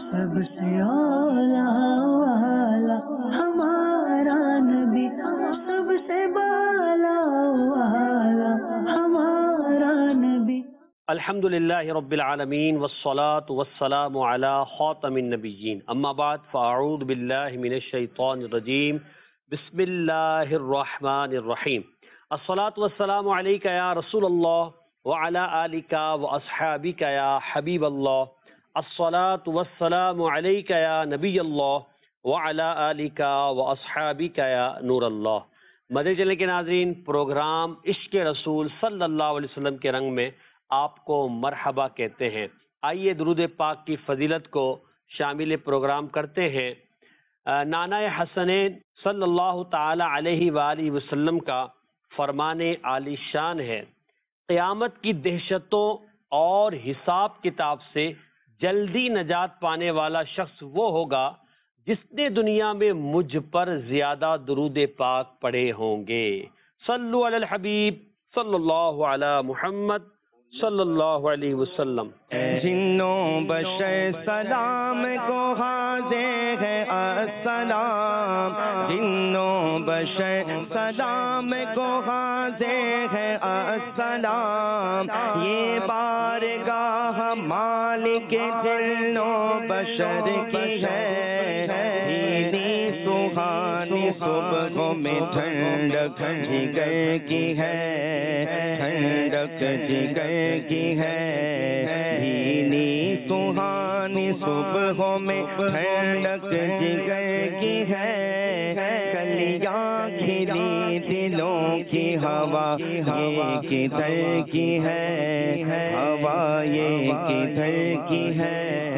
سب سے اولا والا ہمارا نبی، سب سے بالا والا ہمارا نبی۔ الحمدللہ رب العالمین والصلاة والسلام علی خاتم النبیین، اما بعد فاعوذ باللہ من الشیطان الرجیم، بسم اللہ الرحمن الرحیم۔ الصلاة والسلام علیک یا رسول اللہ وعلی آلک واصحابک یا حبیب اللہ، الصلاة والسلام علیک یا نبی اللہ وعلی آلک واصحابک یا نور اللہ۔ مدنی چینل کے ناظرین، پروگرام عشق رسول صلی اللہ علیہ وسلم کے رنگ میں آپ کو مرحبا کہتے ہیں۔ آئیے درود پاک کی فضیلت کو شامل پروگرام کرتے ہیں۔ نانا حسنین صلی اللہ تعالی علیہ وآلہ وسلم کا فرمان عالی شان ہے، قیامت کی دہشتوں اور حساب کتاب سے جلدی نجات پانے والا شخص وہ ہوگا جس نے دنیا میں مجھ پر زیادہ درود پاک پڑھے ہوں گے۔ صلو علی الحبیب صلی اللہ علی محمد صلی اللہ علیہ وسلم۔ جنوں بشر سلام کو حاضر ہے السلام، جنوں بشر سلام کو حاضر ہے السلام، یہ بارگاہ مالک جنوں بشر کی ہے، نیلی سہانی صبح میں ٹھنڈک جگر کی ہے، ٹھنڈک جگر کی ہے، نیلی سہانی صبح میں ٹھنڈک جگر کی ہے، کلیاں کھلی دلوں کی ہوا یہ کدھر کی ہے، ہوا یہ کدھر کی ہے۔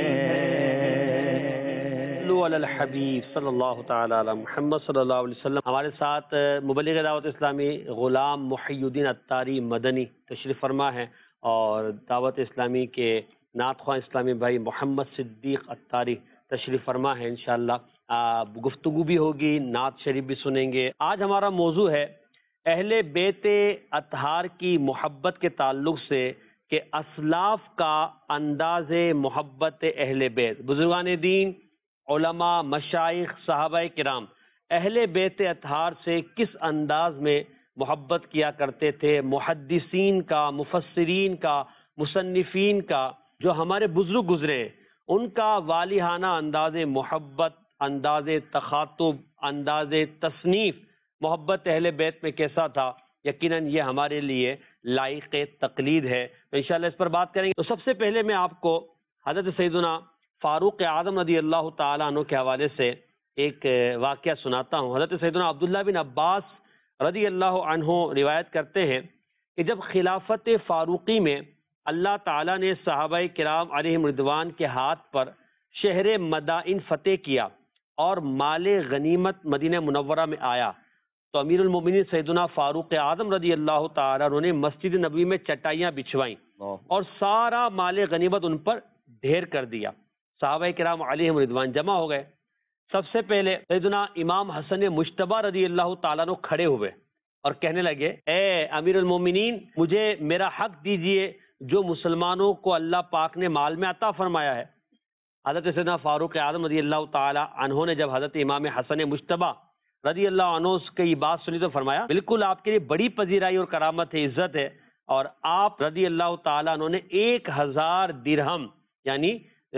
صلو علی الحبیب صلی اللہ تعالی علی محمد صلی اللہ علیہ وسلم۔ ہمارے ساتھ مبلغ دعوت اسلامی غلام محی الدین عطاری مدنی تشریف فرما ہے، اور دعوت اسلامی کے نعت خواں اسلامی بھائی محمد صدیق عطاری تشریف فرما ہے۔ انشاءاللہ گفتگو بھی ہوگی، نعت شریف بھی سنیں گے۔ آج ہمارا موضوع ہے اہل بیت اطہار کی محبت کے تعلق سے کہ اسلاف کا انداز محبت اہل بیت، بزرگان دین، علماء، مشائخ، صحابہ کرام اہل بیت اطہار سے کس انداز میں محبت کیا کرتے تھے، محدثین کا، مفسرین کا، مصنفین کا، جو ہمارے بزرگ گزرے ان کا والہانہ انداز محبت، انداز تخاطب، انداز تصنیف محبت اہل بیت میں کیسا تھا، یقیناً یہ ہمارے لیے لائق تقلید ہے۔ تو انشاءاللہ اس پر بات کریں گے۔ تو سب سے پہلے میں آپ کو حضرت سیدنا فاروق اعظم رضی اللہ تعالیٰ عنہ کے حوالے سے ایک واقعہ سناتا ہوں۔ حضرت سیدنا عبداللہ بن عباس رضی اللہ عنہ روایت کرتے ہیں کہ جب خلافت فاروقی میں اللہ تعالیٰ نے صحابہ کرام علیہم رضوان کے ہاتھ پر شہر مدائن فتح کیا اور مال غنیمت مدینہ منورہ میں آیا، تو امیر المومنین سیدنا فاروق اعظم رضی اللہ تعالیٰ عنہ نے مسجد نبوی میں چٹائیاں بچھوائیں اور سارا مال غنیمت ان پر ڈھیر کر دیا۔ صحابہ کرام علیہم رضوان جمع ہو گئے۔ سب سے پہلے سیدنا امام حسن مجتبی رضی اللہ تعالیٰ عنہ کھڑے ہوئے اور کہنے لگے، اے امیر المومنین، مجھے میرا حق دیجئے جو مسلمانوں کو اللہ پاک نے مال میں عطا فرمایا ہے۔ حضرت سیدنا فاروق اعظم رضی اللہ تعالیٰ عنہ نے جب حضرت امام حسن مجتبی رضی اللہ عنہ کی یہ بات سنی تو فرمایا، بالکل آپ کے لیے بڑی پذیرائی اور کرامت ہے، عزت ہے، اور آپ رضی اللہ تعالیٰ عنہ نے 1000 درہم یعنی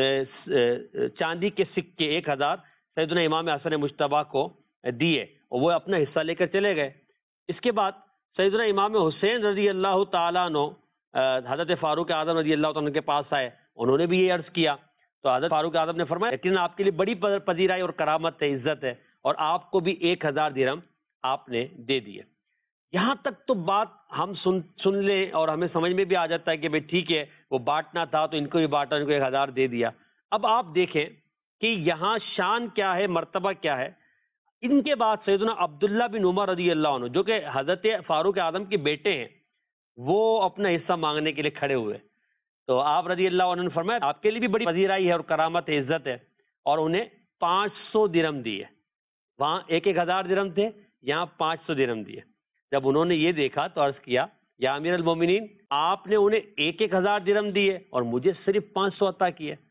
چاندی کے سکے 1000 سیدنا امام حسن مجتبی کو دیے، اور وہ اپنا حصہ لے کر چلے گئے۔ اس کے بعد سیدنا امام حسین رضی اللہ تعالیٰ عنہ حضرت فاروق اعظم رضی اللہ تعالیٰ عنہ کے پاس آئے، انہوں نے بھی یہ عرض کیا، تو حضرت فاروق اعظم نے فرمایا لیکن آپ کے لیے بڑی پذیرائی اور کرامت ہے، عزت ہے، اور آپ کو بھی 1000 درہم آپ نے دے دیے۔ یہاں تک تو بات ہم سن لیں اور ہمیں سمجھ میں بھی آ جاتا ہے کہ بھئی ٹھیک ہے، وہ بانٹنا تھا تو ان کو بھی بانٹا، ان کو 1000 دے دیا۔ اب آپ دیکھیں کہ یہاں شان کیا ہے، مرتبہ کیا ہے۔ ان کے بعد سیدنا عبداللہ بن عمر رضی اللہ عنہ جو کہ حضرت فاروق اعظم کے بیٹے ہیں، وہ اپنا حصہ مانگنے کے لیے کھڑے ہوئے، تو آپ رضی اللہ عنہ نے فرمایا آپ کے لیے بھی بڑی پذیرائی ہے اور کرامت ہے، عزت ہے، اور انہیں 500 درہم دیے۔ وہاں 1000 درہم تھے، یہاں 500 درہم دیے۔ جب انہوں نے یہ دیکھا تو عرض کیا، یا امیر المومنین، آپ نے انہیں 1000 درہم دیے اور مجھے صرف 500 عطا کیے۔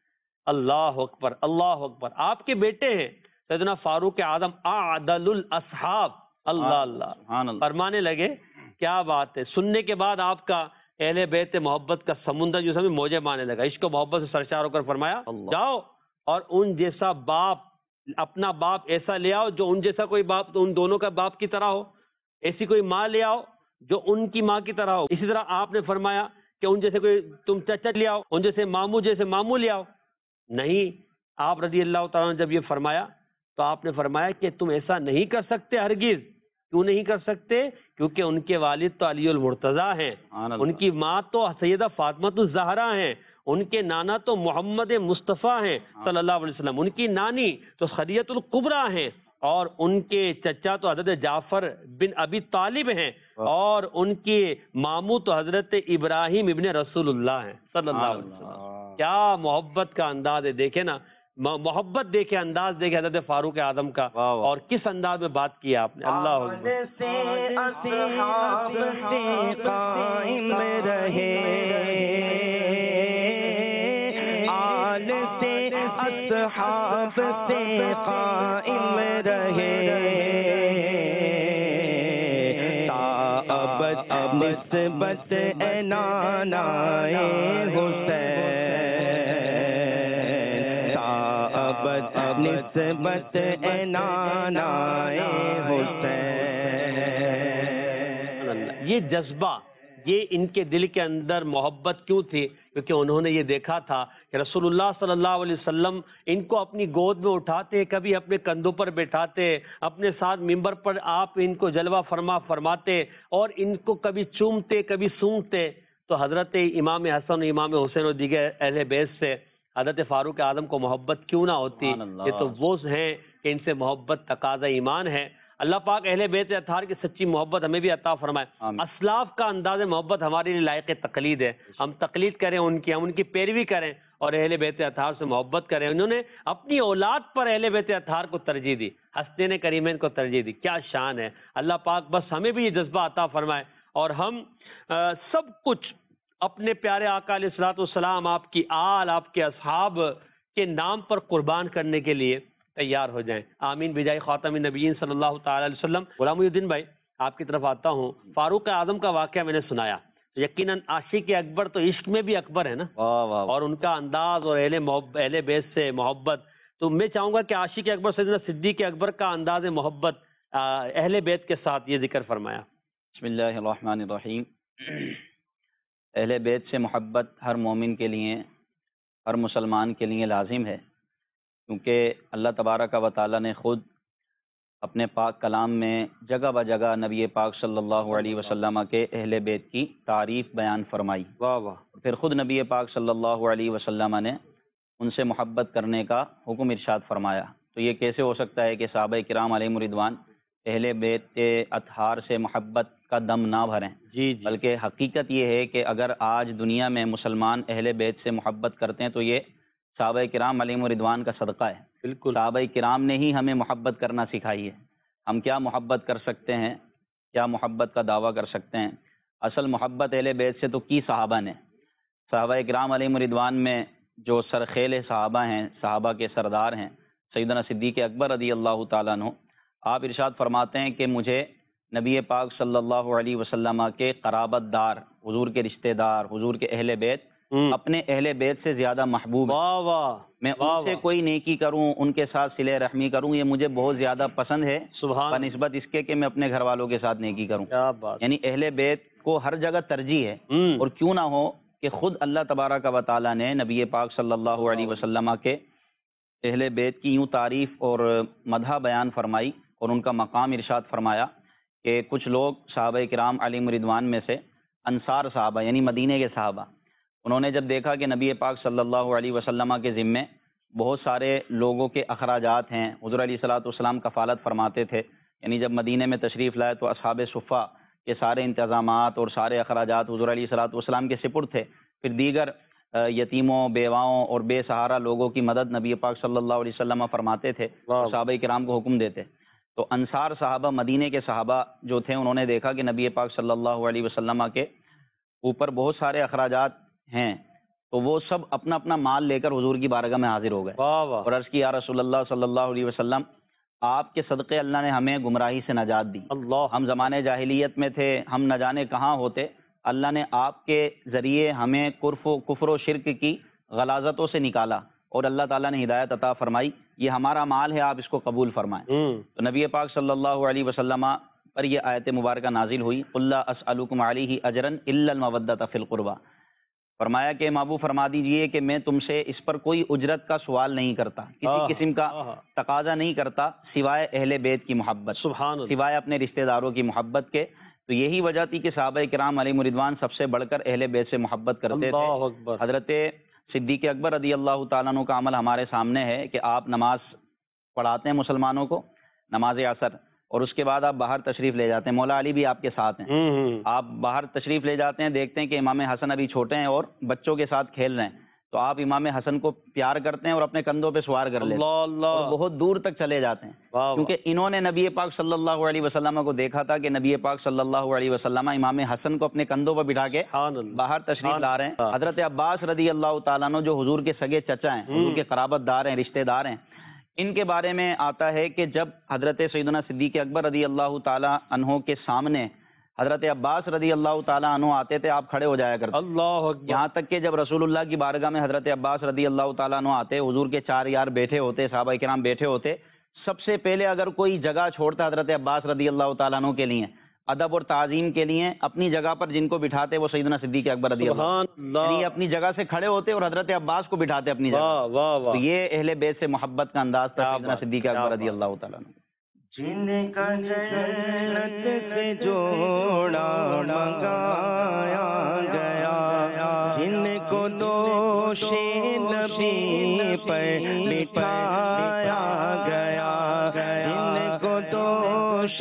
اللہ اکبر اللہ اکبر. آپ کے بیٹے ہیں سیدنا فاروق اعظم اعدل الاصحاب. اللہ اللہ فرمانے لگے کیا بات ہے. سننے کے بعد آپ کا اہل بیت محبت کا سمندر جو سمجھ موجے مارنے لگا. عشق و محبت سے سرشار ہو کر فرمایا جاؤ اور ان جیسا باپ, اپنا باپ ایسا لے آؤ جو ان جیسا کوئی باپ تو ان دونوں کا باپ کی طرح ہو, ایسی کوئی ماں لے آؤ جو ان کی ماں کی طرح ہو. اسی طرح آپ نے فرمایا کہ ان جیسے کوئی تم چچا لے آؤ, ان جیسے ماموں لے آؤ. نہیں, آپ رضی اللہ تعالیٰ نے جب یہ فرمایا تو آپ نے فرمایا کہ تم ایسا نہیں کر سکتے ہرگز. کیوں نہیں کر سکتے؟ کیونکہ ان کے والد تو علی المرتضیٰ ہیں, ان کی ماں تو سیدہ فاطمۃ الزہرا ہیں, ان کے نانا تو محمد مصطفیٰ ہیں صلی اللہ علیہ وسلم, ان کی نانی تو خدیجہ الکبریٰ ہیں, اور ان کے چچا تو حضرت جعفر بن ابی طالب ہیں, اور ان کے ماموں تو حضرت ابراہیم ابن رسول اللہ ہیں صلی اللہ علیہ وسلم. کیا محبت کا انداز ہے, دیکھیں نا, محبت دیکھے, انداز دیکھے حضرت فاروق اعظم کا, اور کس انداز میں بات کی آپ نے. اللہ اصحاب سے قائم رہے تا ابد نسبت نانائے حسین, تا ابد نسبت نانائے حسین. یہ جذبہ, یہ ان کے دل کے اندر محبت کیوں تھی؟ کیونکہ انہوں نے یہ دیکھا تھا کہ رسول اللہ صلی اللہ علیہ وسلم ان کو اپنی گود میں اٹھاتے, کبھی اپنے کندھوں پر بٹھاتے, اپنے ساتھ ممبر پر آپ ان کو جلوہ فرماتے, اور ان کو کبھی چومتے کبھی سونگتے. تو حضرت امام حسن, امام حسین اور دیگر اہل بیت سے حضرت فاروق اعظم کو محبت کیوں نہ ہوتی؟ یہ تو وہ ہیں کہ ان سے محبت تقاضا ایمان ہے. اللہ پاک اہل بیت اطہار کی سچی محبت ہمیں بھی عطا فرمائے. اسلاف کا انداز محبت ہمارے لیے لائق تقلید ہے, ہم تقلید کریں ان کی, ہم ان کی پیروی کریں اور اہل بیت اطہار سے محبت کریں. انہوں نے اپنی اولاد پر اہل بیت اطہار کو ترجیح دی, حسنین کریمین کو ترجیح دی. کیا شان ہے. اللہ پاک بس ہمیں بھی یہ جذبہ عطا فرمائے, اور ہم سب کچھ اپنے پیارے آقا علیہ الصلوۃ والسلام, آپ کی آل, آپ کے اصحاب کے نام پر قربان کرنے کے لیے تیار ہو جائیں. آمین بجائے خاتم النبیین صلی اللہ تعالی علیہ وسلم. غلام محی الدین بھائی, آپ کی طرف آتا ہوں. فاروق اعظم کا واقعہ میں نے سنایا, یقیناً عاشق اکبر تو عشق میں بھی اکبر ہے نا, اور ان کا انداز اور اہل بیت سے محبت. تو میں چاہوں گا کہ عاشق اکبر سیدنا صدیق اکبر کا انداز محبت اہل بیت کے ساتھ یہ ذکر فرمایا. بسم اللہ الرحمن الرحیم. اہل بیت سے محبت ہر مومن کے لیے, ہر مسلمان کے لیے لازم ہے, کیونکہ اللہ تبارک و تعالیٰ نے خود اپنے پاک کلام میں جگہ بجگہ نبی پاک صلی اللہ علیہ وسلم کے اہل بیت کی تعریف بیان فرمائی. پھر خود نبی پاک صلی اللہ علیہ وسلم نے ان سے محبت کرنے کا حکم ارشاد فرمایا. تو یہ کیسے ہو سکتا ہے کہ صحابہ کرام علیہم رضوان اہل بیت اطہار سے محبت کا دم نہ بھریں؟ بلکہ حقیقت یہ ہے کہ اگر آج دنیا میں مسلمان اہل بیت سے محبت کرتے ہیں تو یہ صحابہ کرام علیہم رضوان کا صدقہ ہے. بالکل, صحابہ کرام نے ہی ہمیں محبت کرنا سکھائی ہے. ہم کیا محبت کر سکتے ہیں, کیا محبت کا دعویٰ کر سکتے ہیں؟ اصل محبت اہل بیت سے تو کی صحابہ نے. صحابہ کرام علیہم رضوان میں جو سرخیل صحابہ ہیں, صحابہ کے سردار ہیں سیدنا صدیق اکبر رضی اللہ تعالیٰ عنہ, آپ ارشاد فرماتے ہیں کہ مجھے نبی پاک صلی اللہ علیہ وسلم کے قرابت دار, حضور کے رشتہ دار, حضور کے اہل بیت اپنے اہل بیت سے زیادہ محبوب ہے. میں ان سے کوئی نیکی کروں, ان کے ساتھ صلہ رحمی کروں, یہ مجھے بہت زیادہ پسند ہے بنسبت اس کے کہ میں اپنے گھر والوں کے ساتھ نیکی کروں. یعنی اہل بیت کو ہر جگہ ترجیح ہے. اور کیوں نہ ہو کہ خود اللہ تبارک و تعالیٰ نے نبی پاک صلی اللہ علیہ وسلم کے اہل بیت کی یوں تعریف اور مدح بیان فرمائی, اور ان کا مقام ارشاد فرمایا کہ کچھ لوگ صحابہ کرام علیہم رضوان میں سے انصار صحابہ یعنی مدینے کے صحابہ, انہوں نے جب دیکھا کہ نبی پاک صلی اللہ علیہ وسلم کے ذمے بہت سارے لوگوں کے اخراجات ہیں, حضور علیہ الصلوۃ والسلام کفالت فرماتے تھے. یعنی جب مدینے میں تشریف لائے تو اصحاب صفہ کے سارے انتظامات اور سارے اخراجات حضور علیہ الصلوۃ والسلام کے سپرد تھے. پھر دیگر یتیموں, بیواؤں اور بے سہارا لوگوں کی مدد نبی پاک صلی اللہ علیہ وسلم فرماتے تھے, صحابہ کرام کو حکم دیتے. تو انصار صحابہ, مدینے کے صحابہ جو تھے, انہوں نے دیکھا کہ نبی پاک صلی اللہ علیہ وسلم کے اوپر بہت سارے اخراجات ہیں, تو وہ سب اپنا اپنا مال لے کر حضور کی بارگاہ میں حاضر ہو گئے واہ واہ، اور عرض کی یا رسول اللہ صلی اللہ علیہ وسلم، آپ کے صدقے اللہ نے ہمیں گمراہی سے نجات دی، اللہ، ہم زمانے جاہلیت میں تھے، ہم نہ جانے کہاں ہوتے، اللہ نے آپ کے ذریعے ہمیں کفر و شرک کی غلاظتوں سے نکالا اور اللہ تعالیٰ نے ہدایت عطا فرمائی، یہ ہمارا مال ہے، آپ اس کو قبول فرمائیں۔ تو نبی پاک صلی اللہ علیہ وسلم پر یہ آیت مبارکہ نازل ہوئی، قل لا اسألکم علیہ اجرا الا المودۃ فی القربى، فرمایا کہ محبوب فرما دیجئے کہ میں تم سے اس پر کوئی اجرت کا سوال نہیں کرتا، کسی قسم کا تقاضا نہیں کرتا سوائے اہل بیت کی محبت، سبحان اللہ، سوائے اپنے رشتہ داروں کی محبت کے۔ تو یہی وجہ تھی کہ صحابہ کرام علیہ رضوان سب سے بڑھ کر اہل بیت سے محبت کرتے تھے۔ اللہ اکبر، حضرت صدیق اکبر رضی اللہ تعالیٰ عنہ کا عمل ہمارے سامنے ہے کہ آپ نماز پڑھاتے ہیں مسلمانوں کو، نماز عصر، اور اس کے بعد آپ باہر تشریف لے جاتے ہیں، مولا علی بھی آپ کے ساتھ ہیں، آپ باہر تشریف لے جاتے ہیں، دیکھتے ہیں کہ امام حسن ابھی چھوٹے ہیں اور بچوں کے ساتھ کھیل رہے ہیں، تو آپ امام حسن کو پیار کرتے ہیں اور اپنے کندھوں پہ سوار کر لیتے ہیں اللہ، اور بہت دور تک چلے جاتے ہیں، واہ، کیونکہ انہوں نے نبی پاک صلی اللہ علیہ وسلم کو دیکھا تھا کہ نبی پاک صلی اللہ علیہ وسلم امام حسن کو اپنے کندھوں پر بٹھا کے سبحان اللہ، باہر تشریف لا رہے ہیں۔ حضرت عباس رضی اللہ تعالیٰ عنہ جو حضور کے سگے چچا ہیں، حضور کے قرابت دار ہیں، رشتہ دار ہیں، ان کے بارے میں آتا ہے کہ جب حضرت سیدنا صدیق اکبر رضی اللہ تعالیٰ عنہ کے سامنے حضرت عباس رضی اللہ تعالیٰ عنہ آتے تھے، آپ کھڑے ہو جایا کرتے، اللہ اکبر، یہاں تک کہ جب رسول اللہ کی بارگاہ میں حضرت عباس رضی اللہ تعالیٰ عنہ آتے، حضور کے 4 یار بیٹھے ہوتے، صحابہ کرام بیٹھے ہوتے، سب سے پہلے اگر کوئی جگہ چھوڑتا حضرت عباس رضی اللہ تعالیٰ عنہ کے لیے ادب اور تعظیم کے لیے اپنی جگہ پر جن کو بٹھاتے وہ سیدنا صدیق اکبر رضی اللہ، سبحان یعنی اللہ، اپنی جگہ سے کھڑے ہوتے اور حضرت عباس کو بٹھاتے اپنی جگہ۔ واہ واہ تو واہ، یہ اہل بیت سے محبت کا انداز تھا کیا سیدنا بات، صدیق کیا اکبر رضی بات۔ اللہ تعالیٰ عنہ۔ جن کا جنت سے جوڑا منگایا گیا، جن کو دوش نبی پر بٹھایا گیا، جن کو دوش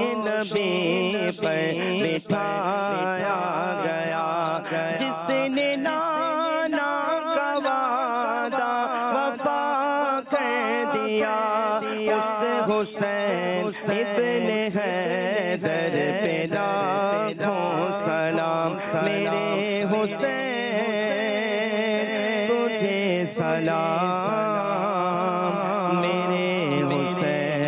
نبی پر بٹھایا گیا، جس نے نانا کا وعدہ وفا کر دیا، اس حسین ابن حیدر پہ لاکھوں سلام، میرے حسین تجھے سلام، میرے حسین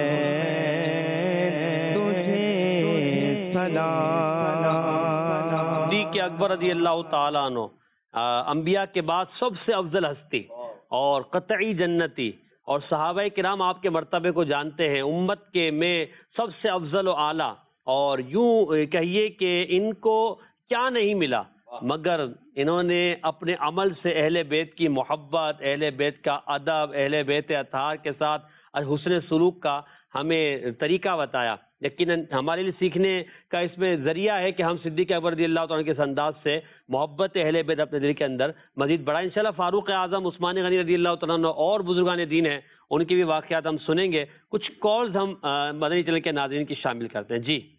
تجھے سلام۔ صدیق اکبر رضی اللہ تعالیٰ عنہ انبیاء کے بعد سب سے افضل ہستی اور قطعی جنتی، اور صحابہ کرام آپ کے مرتبے کو جانتے ہیں، امت کے میں سب سے افضل و اعلیٰ، اور یوں کہیے کہ ان کو کیا نہیں ملا مگر انہوں نے اپنے عمل سے اہل بیت کی محبت، اہل بیت کا ادب، اہل بیت اطہار کے ساتھ حسن سلوک کا ہمیں طریقہ بتایا۔ یقیناً ہمارے لیے سیکھنے کا اس میں ذریعہ ہے کہ ہم صدیق اکبر رضی اللہ تعالیٰ کے اس انداز سے محبت اہل بیت اپنے دل کے اندر مزید بڑھا۔ انشاءاللہ فاروق اعظم عثمان غنی رضی اللہ تعالیٰ عنہ اور بزرگان دین ہیں، ان کے بھی واقعات ہم سنیں گے۔ کچھ کالز ہم مدنی چینل کے ناظرین کی شامل کرتے ہیں۔ جی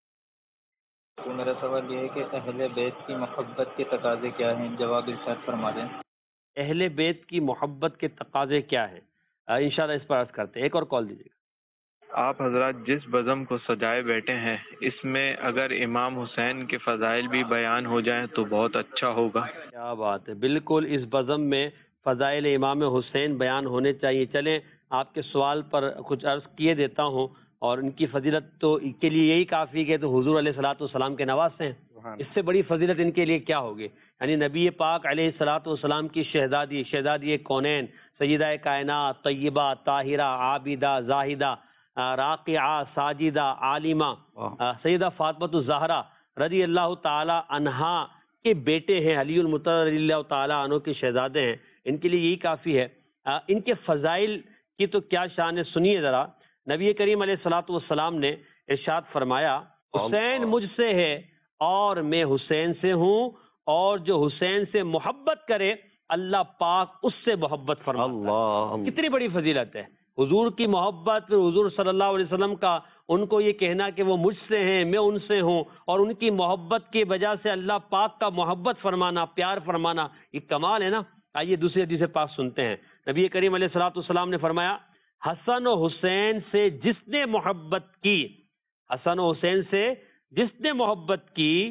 تو میرا سوال یہ ہے کہ اہل بیت کی محبت کے تقاضے کیا ہیں؟ جواب ارشاد فرما دیں۔ اہل بیت کی محبت کے تقاضے کیا ہیں؟ انشاءاللہ اس پر عرض کرتے ہیں۔ ایک اور کال دیجیے گا۔ آپ حضرات جس بزم کو سجائے بیٹھے ہیں، اس میں اگر امام حسین کے فضائل بھی بیان ہو جائیں تو بہت اچھا ہوگا۔ کیا بات ہے، بالکل اس بزم میں فضائل امام حسین بیان ہونے چاہیے۔ چلیں آپ کے سوال پر کچھ عرض کیے دیتا ہوں، اور ان کی فضیلت تو کے لیے یہی کافی کہ تو حضور علیہ الصلوۃ والسلام کے نواسے ہیں، اس سے بڑی فضیلت ان کے لیے کیا ہوگی؟ یعنی نبی پاک علیہ الصلوۃ والسلام کی شہزادی کونین، سیدہ کائنات، طیبہ، طاہرہ، عابدہ، زاہدہ، راقعہ، ساجدہ، عالمہ، سیدہ فاطمہ الزہرا رضی اللہ تعالی عنہا کے بیٹے ہیں، علی المرتضی رضی اللہ تعالی عنہ کے شہزادے ہیں، ان کے لیے یہی کافی ہے۔ ان کے فضائل کی تو کیا شان ہے، سنیے ذرا۔ نبی کریم علیہ الصلوۃ والسلام نے ارشاد فرمایا، حسین مجھ سے ہے اور میں حسین سے ہوں، اور جو حسین سے محبت کرے اللہ پاک اس سے محبت فرماتا ہے۔ کتنی بڑی فضیلت ہے حضور کی محبت، پھر حضور صلی اللہ علیہ وسلم کا ان کو یہ کہنا کہ وہ مجھ سے ہیں، میں ان سے ہوں، اور ان کی محبت کی وجہ سے اللہ پاک کا محبت فرمانا، پیار فرمانا، یہ کمال ہے نا۔ آئیے دوسری حدیث پاک سنتے ہیں۔ نبی کریم علیہ الصلوۃ والسلام نے فرمایا، حسن و حسین سے جس نے محبت کی، حسن و حسین سے جس نے محبت کی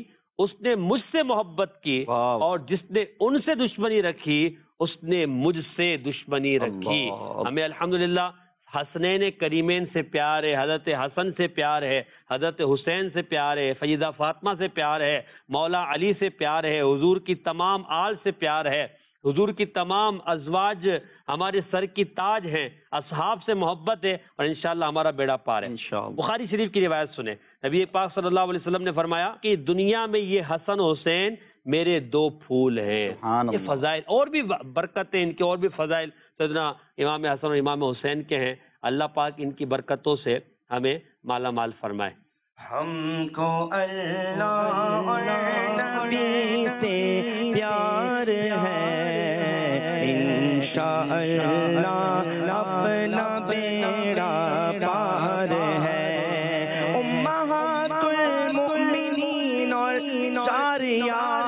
اس نے مجھ سے محبت کی، اور جس نے ان سے دشمنی رکھی اس نے مجھ سے دشمنی رکھی۔ ہمیں الحمدللہ حسنین کریمین سے پیار ہے، حضرت حسن سے پیار ہے، حضرت حسین سے پیار ہے، سیدہ فاطمہ سے پیار ہے، مولا علی سے پیار ہے، حضور کی تمام آل سے پیار ہے، حضور کی تمام ازواج ہمارے سر کی تاج ہیں، اصحاب سے محبت ہے، اور انشاءاللہ ہمارا بیڑا پار ہے۔ بخاری شریف کی روایت سنیں، نبی پاک صلی اللہ علیہ وسلم نے فرمایا کہ دنیا میں یہ حسن و حسین میرے دو پھول ہیں۔ یہ فضائل اور بھی برکتیں ان کے، اور بھی فضائل سیدنا امام حسن اور امام حسین کے ہیں۔ اللہ پاک ان کی برکتوں سے ہمیں مالا مال فرمائے۔ ہم کو اللہ اور نبی سے پیار ہے، انشاءاللہ اپنا بیڑا پار ہے۔ امہات المؤمنین اور چار یار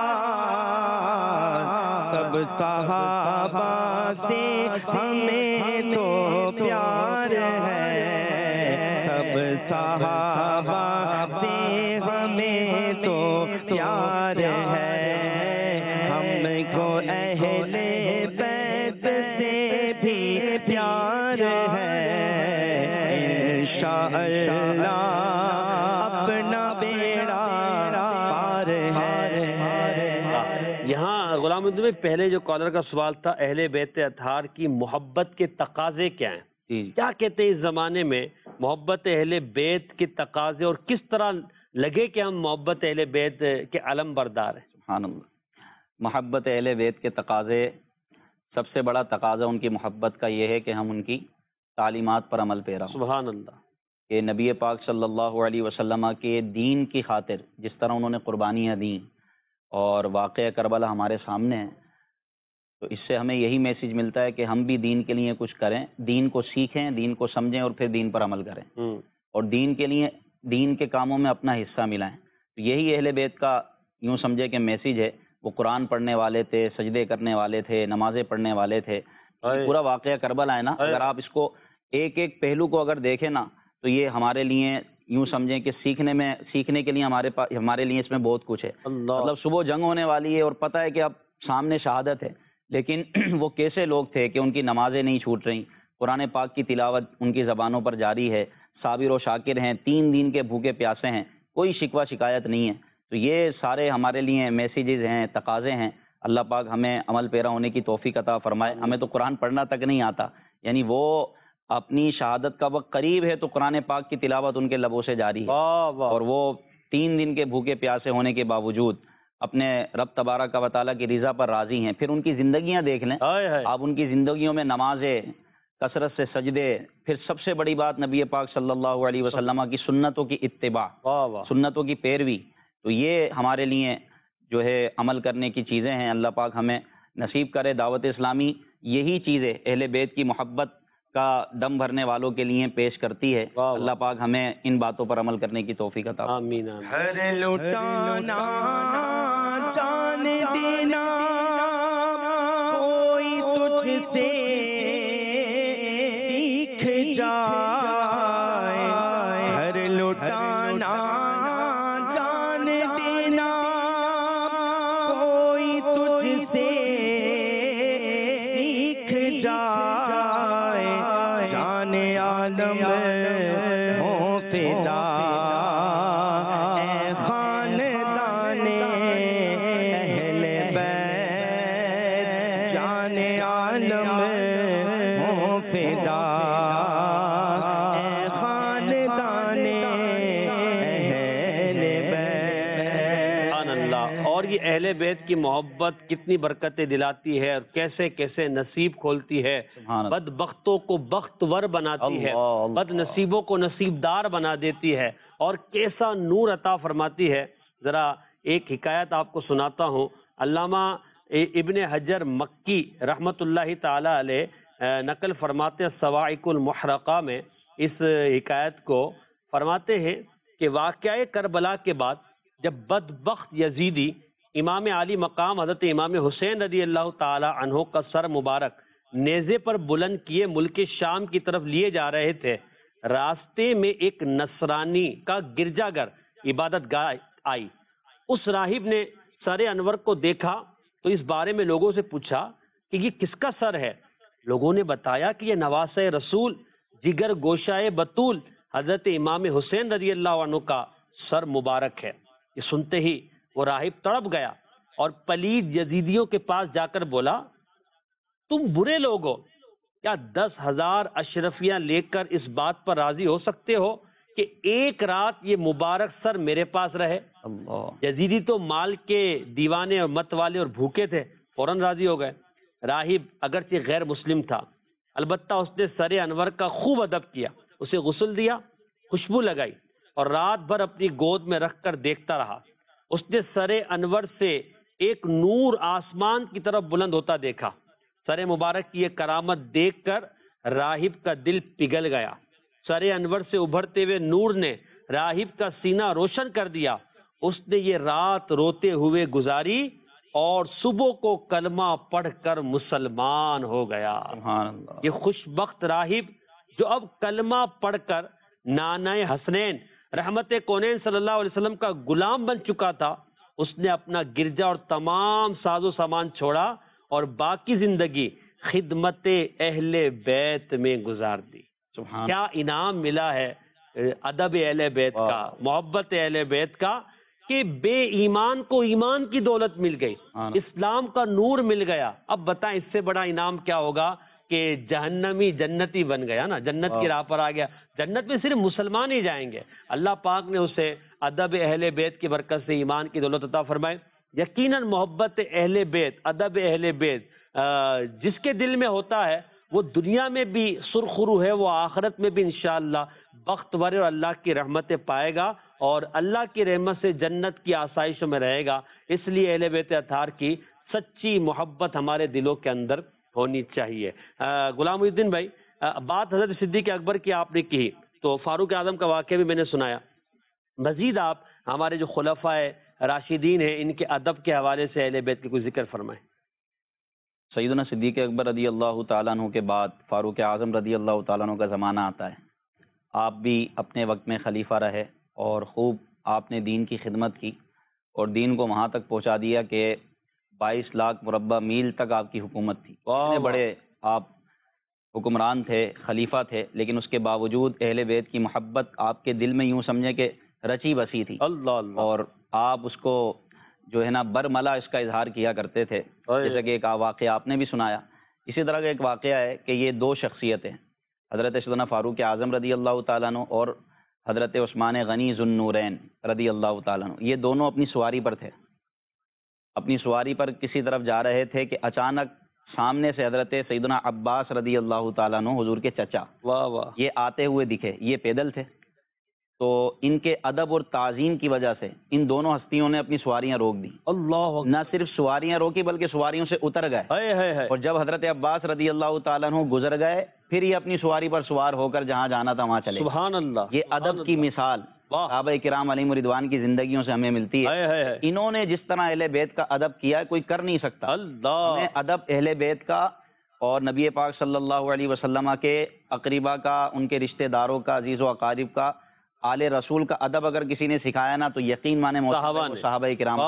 سب صحابہ سے ہمیں تو پیار ہے، سب صحابہ سے ہمیں تو پیار ہے، ہم کو اہل بیت سے بھی پیار ہے، انشاءاللہ اپنا بیڑا پار ہے۔ یہاں غلام الدین میں پہلے جو کالر کا سوال تھا، اہل بیت اطہار کی محبت کے تقاضے کیا ہیں؟ کیا کہتے ہیں اس زمانے میں محبت اہل بیت کے تقاضے، اور کس طرح لگے کہ ہم محبت اہل بیت کے علم بردار ہیں؟ سبحان اللہ۔ محبت اہل بیت کے تقاضے، سب سے بڑا تقاضا ان کی محبت کا یہ ہے کہ ہم ان کی تعلیمات پر عمل پیرا ہوں۔ سبحان اللہ۔ کہ نبی پاک صلی اللہ علیہ وسلم کے دین کی خاطر جس طرح انہوں نے قربانیاں دیں، اور واقعہ کربلا ہمارے سامنے ہے، تو اس سے ہمیں یہی میسج ملتا ہے کہ ہم بھی دین کے لیے کچھ کریں، دین کو سیکھیں، دین کو سمجھیں، اور پھر دین پر عمل کریں، اور دین کے لیے دین کے کاموں میں اپنا حصہ ملائیں۔ تو یہی اہل بیت کا یوں سمجھے کہ میسج ہے۔ وہ قرآن پڑھنے والے تھے، سجدے کرنے والے تھے، نمازیں پڑھنے والے تھے۔ پورا واقعہ کربلا ہے نا، اگر آپ اس کو ایک ایک پہلو کو اگر دیکھیں نا، تو یہ ہمارے لیے یوں سمجھیں کہ سیکھنے کے لیے ہمارے لیے اس میں بہت کچھ ہے۔ مطلب صبح جنگ ہونے والی ہے اور پتہ ہے کہ اب سامنے شہادت ہے، لیکن وہ کیسے لوگ تھے کہ ان کی نمازیں نہیں چھوٹ رہی، قرآن پاک کی تلاوت ان کی زبانوں پر جاری ہے، صابر و شاکر ہیں، 3 دن کے بھوکے پیاسے ہیں، کوئی شکوہ شکایت نہیں ہے۔ تو یہ سارے ہمارے لیے میسیجز ہیں، تقاضے ہیں۔ اللہ پاک ہمیں عمل پیرا ہونے کی توفیق عطا فرمائے۔ ہمیں تو قرآن پڑھنا تک نہیں آتا، یعنی وہ اپنی شہادت کا وقت قریب ہے تو قرآن پاک کی تلاوت ان کے لبوں سے جاری ہے، اور وہ 3 دن کے بھوکے پیاسے ہونے کے باوجود اپنے رب تبارک و تعالیٰ کی رضا پر راضی ہیں۔ پھر ان کی زندگیاں دیکھ لیں آپ، ان کی زندگیوں میں نمازیں، کثرت سے سجدے، پھر سب سے بڑی بات نبی پاک صلی اللہ علیہ وسلم کی سنتوں کی اتباع، سنتوں کی پیروی۔ تو یہ ہمارے لیے جو ہے عمل کرنے کی چیزیں ہیں۔ اللہ پاک ہمیں نصیب کرے۔ دعوت اسلامی یہی چیزیں اہل بیت کی محبت کا دم بھرنے والوں کے لیے پیش کرتی ہے۔ اللہ پاک ہمیں ان باتوں پر عمل کرنے کی توفیق عطا فرمائے۔ آمین۔ ہر لٹانا جان دینا کوئی تجھ سے سیکھ جائے، ہر لٹانا جان دینا کوئی تجھ سے سیکھ جائے، جان عالم ہو فدا اے خاندان اہل بیت، جان عالم ہو فدا اے خاندان اہل بیت۔ سبحان اللہ۔ اور یہ اہل بیت کی محبت کتنی برکتیں دلاتی ہے، اور کیسے کیسے نصیب کھولتی ہے، بد بختوں کو بختور بناتی ہے، بد نصیبوں کو نصیبدار بنا دیتی ہے، اور کیسا نور عطا فرماتی ہے۔ ذرا ایک حکایت آپ کو سناتا ہوں۔ علامہ ابن حجر مکی رحمت اللہ تعالی علیہ نقل فرماتے ہیں صواعق المحرقہ میں اس حکایت کو، فرماتے ہیں کہ واقعہ کربلا کے بعد جب بدبخت یزیدی امام علی مقام حضرت امام حسین رضی اللہ تعالی عنہ کا سر مبارک نیزے پر بلند کیے ملک شام کی طرف لیے جا رہے تھے، راستے میں ایک نصرانی کا گرجا گھر عبادت گاہ آئی، اس راہب نے سر انور کو دیکھا تو اس بارے میں لوگوں سے پوچھا کہ یہ کس کا سر ہے؟ لوگوں نے بتایا کہ یہ نواسہ رسول جگر گوشائے بطول حضرت امام حسین رضی اللہ عنہ کا سر مبارک ہے۔ یہ سنتے ہی وہ راہب تڑپ گیا اور پلید یزیدیوں کے پاس جا کر بولا تم برے لوگ ہو، کیا 10,000 اشرفیاں لے کر اس بات پر راضی ہو سکتے ہو کہ ایک رات یہ مبارک سر میرے پاس رہے؟ اللہ، یزیدی تو مال کے دیوانے اور مت والے اور بھوکے تھے، فوراً راضی ہو گئے۔ راہب اگرچہ غیر مسلم تھا، البتہ اس نے سر انور کا خوب ادب کیا، اسے غسل دیا، خوشبو لگائی اور رات بھر اپنی گود میں رکھ کر دیکھتا رہا۔ اس نے سر انور سے ایک نور آسمان کی طرف بلند ہوتا دیکھا۔ سر مبارک کی یہ کرامت دیکھ کر راہب کا دل پگھل گیا۔ سر انور سے ابھرتے ہوئے نور نے راہب کا سینہ روشن کر دیا۔ اس نے یہ رات روتے ہوئے گزاری اور صبح کو کلمہ پڑھ کر مسلمان ہو گیا۔ سبحان اللہ، یہ خوش بخت راہب جو اب کلمہ پڑھ کر نانا حسنین رحمت کونین صلی اللہ علیہ وسلم کا غلام بن چکا تھا، اس نے اپنا گرجا اور تمام ساز و سامان چھوڑا اور باقی زندگی خدمت اہل بیت میں گزار دی۔ سبحان کیا انعام ملا ہے ادب اہل بیت کا، محبت اہل بیت کا، کہ بے ایمان کو ایمان کی دولت مل گئی، اسلام کا نور مل گیا۔ اب بتائیں اس سے بڑا انعام کیا ہوگا کہ جہنمی جنتی بن گیا نا، جنت کی راہ پر آ گیا۔ جنت میں صرف مسلمان ہی جائیں گے۔ اللہ پاک نے اسے ادب اہل بیت کی برکت سے ایمان کی دولت عطا فرمائے۔ یقیناً محبت اہل بیت، ادب اہل بیت جس کے دل میں ہوتا ہے وہ دنیا میں بھی سرخرو ہے، وہ آخرت میں بھی انشاءاللہ بختور اور اللہ کی رحمتیں پائے گا اور اللہ کی رحمت سے جنت کی آسائشوں میں رہے گا۔ اس لیے اہل بیت اطہار کی سچی محبت ہمارے دلوں کے اندر ہونی چاہیے۔ غلام محی الدین بھائی، بات حضرت صدیق اکبر کی آپ نے کی تو فاروق اعظم کا واقعہ بھی میں نے سنایا، مزید آپ ہمارے جو خلفائے راشدین ہیں ان کے ادب کے حوالے سے اہل بیت کے کوئی ذکر فرمائیں۔ سیدنا صدیق اکبر رضی اللہ تعالیٰ عنہ کے بعد فاروق اعظم رضی اللہ تعالیٰ عنہ کا زمانہ آتا ہے۔ آپ بھی اپنے وقت میں خلیفہ رہے اور خوب آپ نے دین کی خدمت کی اور دین کو وہاں تک پہنچا دیا کہ 22 لاکھ مربع میل تک آپ کی حکومت تھی۔ اتنے بڑے آپ حکمران تھے، خلیفہ تھے، لیکن اس کے باوجود اہل بیت کی محبت آپ کے دل میں یوں سمجھے کہ رچی بسی تھی۔ اللہ اور آپ اس کو جو ہے نا برملا اس کا اظہار کیا کرتے تھے، جیسا کہ ایک واقعہ آپ نے بھی سنایا۔ اسی طرح کا ایک واقعہ ہے کہ یہ دو شخصیتیں حضرت سیدنا فاروق اعظم رضی اللہ تعالیٰ عنہ اور حضرت عثمان غنی ذو النورین رضی اللہ تعالیٰ عنہ، یہ دونوں اپنی سواری پر تھے، اپنی سواری پر کسی طرف جا رہے تھے کہ اچانک سامنے سے حضرت سیدنا عباس رضی اللہ تعالیٰ عنہ حضور کے چچا یہ آتے ہوئے دکھے۔ یہ پیدل تھے تو ان کے ادب اور تعظیم کی وجہ سے ان دونوں ہستیوں نے اپنی سواریاں روک دی۔ اللہ، نہ صرف سواریاں روکی بلکہ سواریوں سے اتر گئے، اور جب حضرت عباس رضی اللہ تعالیٰ عنہ گزر گئے پھر یہ اپنی سواری پر سوار ہو کر جہاں جانا تھا وہاں چلے۔ سبحان اللہ، یہ ادب کی مثال صحابہ کرام علیہم رضوان کی زندگیوں سے ہمیں ملتی ہے۔ انہوں نے جس طرح اہل بیت کا ادب کیا کوئی کر نہیں سکتا۔ ہمیں ادب اہل بیت کا اور نبی پاک صلی اللہ علیہ وسلم کے اقربا کا، ان کے رشتہ داروں کا، عزیز و اقارب کا، آل رسول کا ادب اگر کسی نے سکھایا نا تو یقین مانے صحابہ کرام،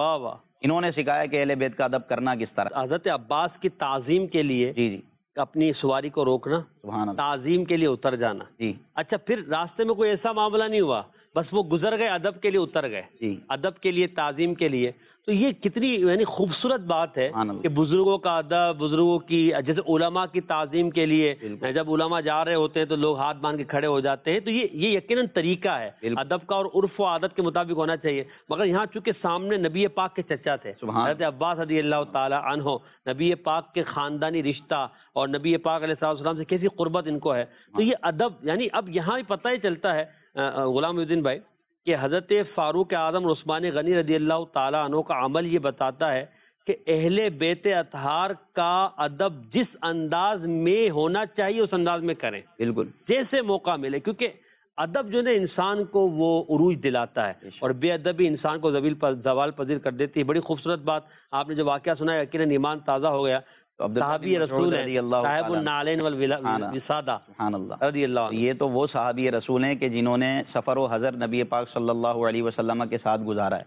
انہوں نے سکھایا کہ اہل بیت کا ادب کرنا کس طرح۔ حضرت عباس کی تعظیم کے لیے جی اپنی سواری کو روکنا، سبحان اللہ، تعظیم کے لیے اتر جانا۔ جی اچھا، پھر راستے میں کوئی ایسا معاملہ نہیں ہوا، بس وہ گزر گئے، ادب کے لیے اتر گئے، جی ادب کے لیے، تعظیم کے لیے۔ تو یہ کتنی یعنی خوبصورت بات ہے کہ بزرگوں کا ادب، بزرگوں کی جیسے علماء کی تعظیم کے لیے جب علماء جا رہے ہوتے ہیں تو لوگ ہاتھ باندھ کے کھڑے ہو جاتے ہیں۔ تو یہ یقیناً طریقہ ہے ادب کا اور عرف و عادت کے مطابق ہونا چاہیے۔ مگر یہاں چونکہ سامنے نبی پاک کے چچا تھے حضرت عباس رضی اللہ تعالی عنہ، نبی پاک کے خاندانی رشتہ اور نبی پاک علیہ السلام سے کیسی قربت ان کو ہے، تو یہ ادب یعنی اب یہاں پتہ ہی چلتا ہے غلام محی الدین بھائی کہ حضرت فاروق اعظم اور عثمان غنی رضی اللہ تعالیٰ عنہ کا عمل یہ بتاتا ہے کہ اہل بیت اطہار کا ادب جس انداز میں ہونا چاہیے اس انداز میں کریں، بالکل جیسے موقع ملے، کیونکہ ادب جو ہے انسان کو وہ عروج دلاتا ہے اور بے ادبی انسان کو زوال پذیر کر دیتی ہے۔ بڑی خوبصورت بات آپ نے جو واقعہ سنا ہے، یقیناً ایمان تازہ ہو گیا۔ صحابی رسول ہیں صاحب النعلین والوسادہ رضی اللہ عنہ، یہ تو وہ صحابی رسول ہیں کہ جنہوں نے سفر و حضر نبی پاک صلی اللہ علیہ وسلم کے ساتھ گزارا ہے،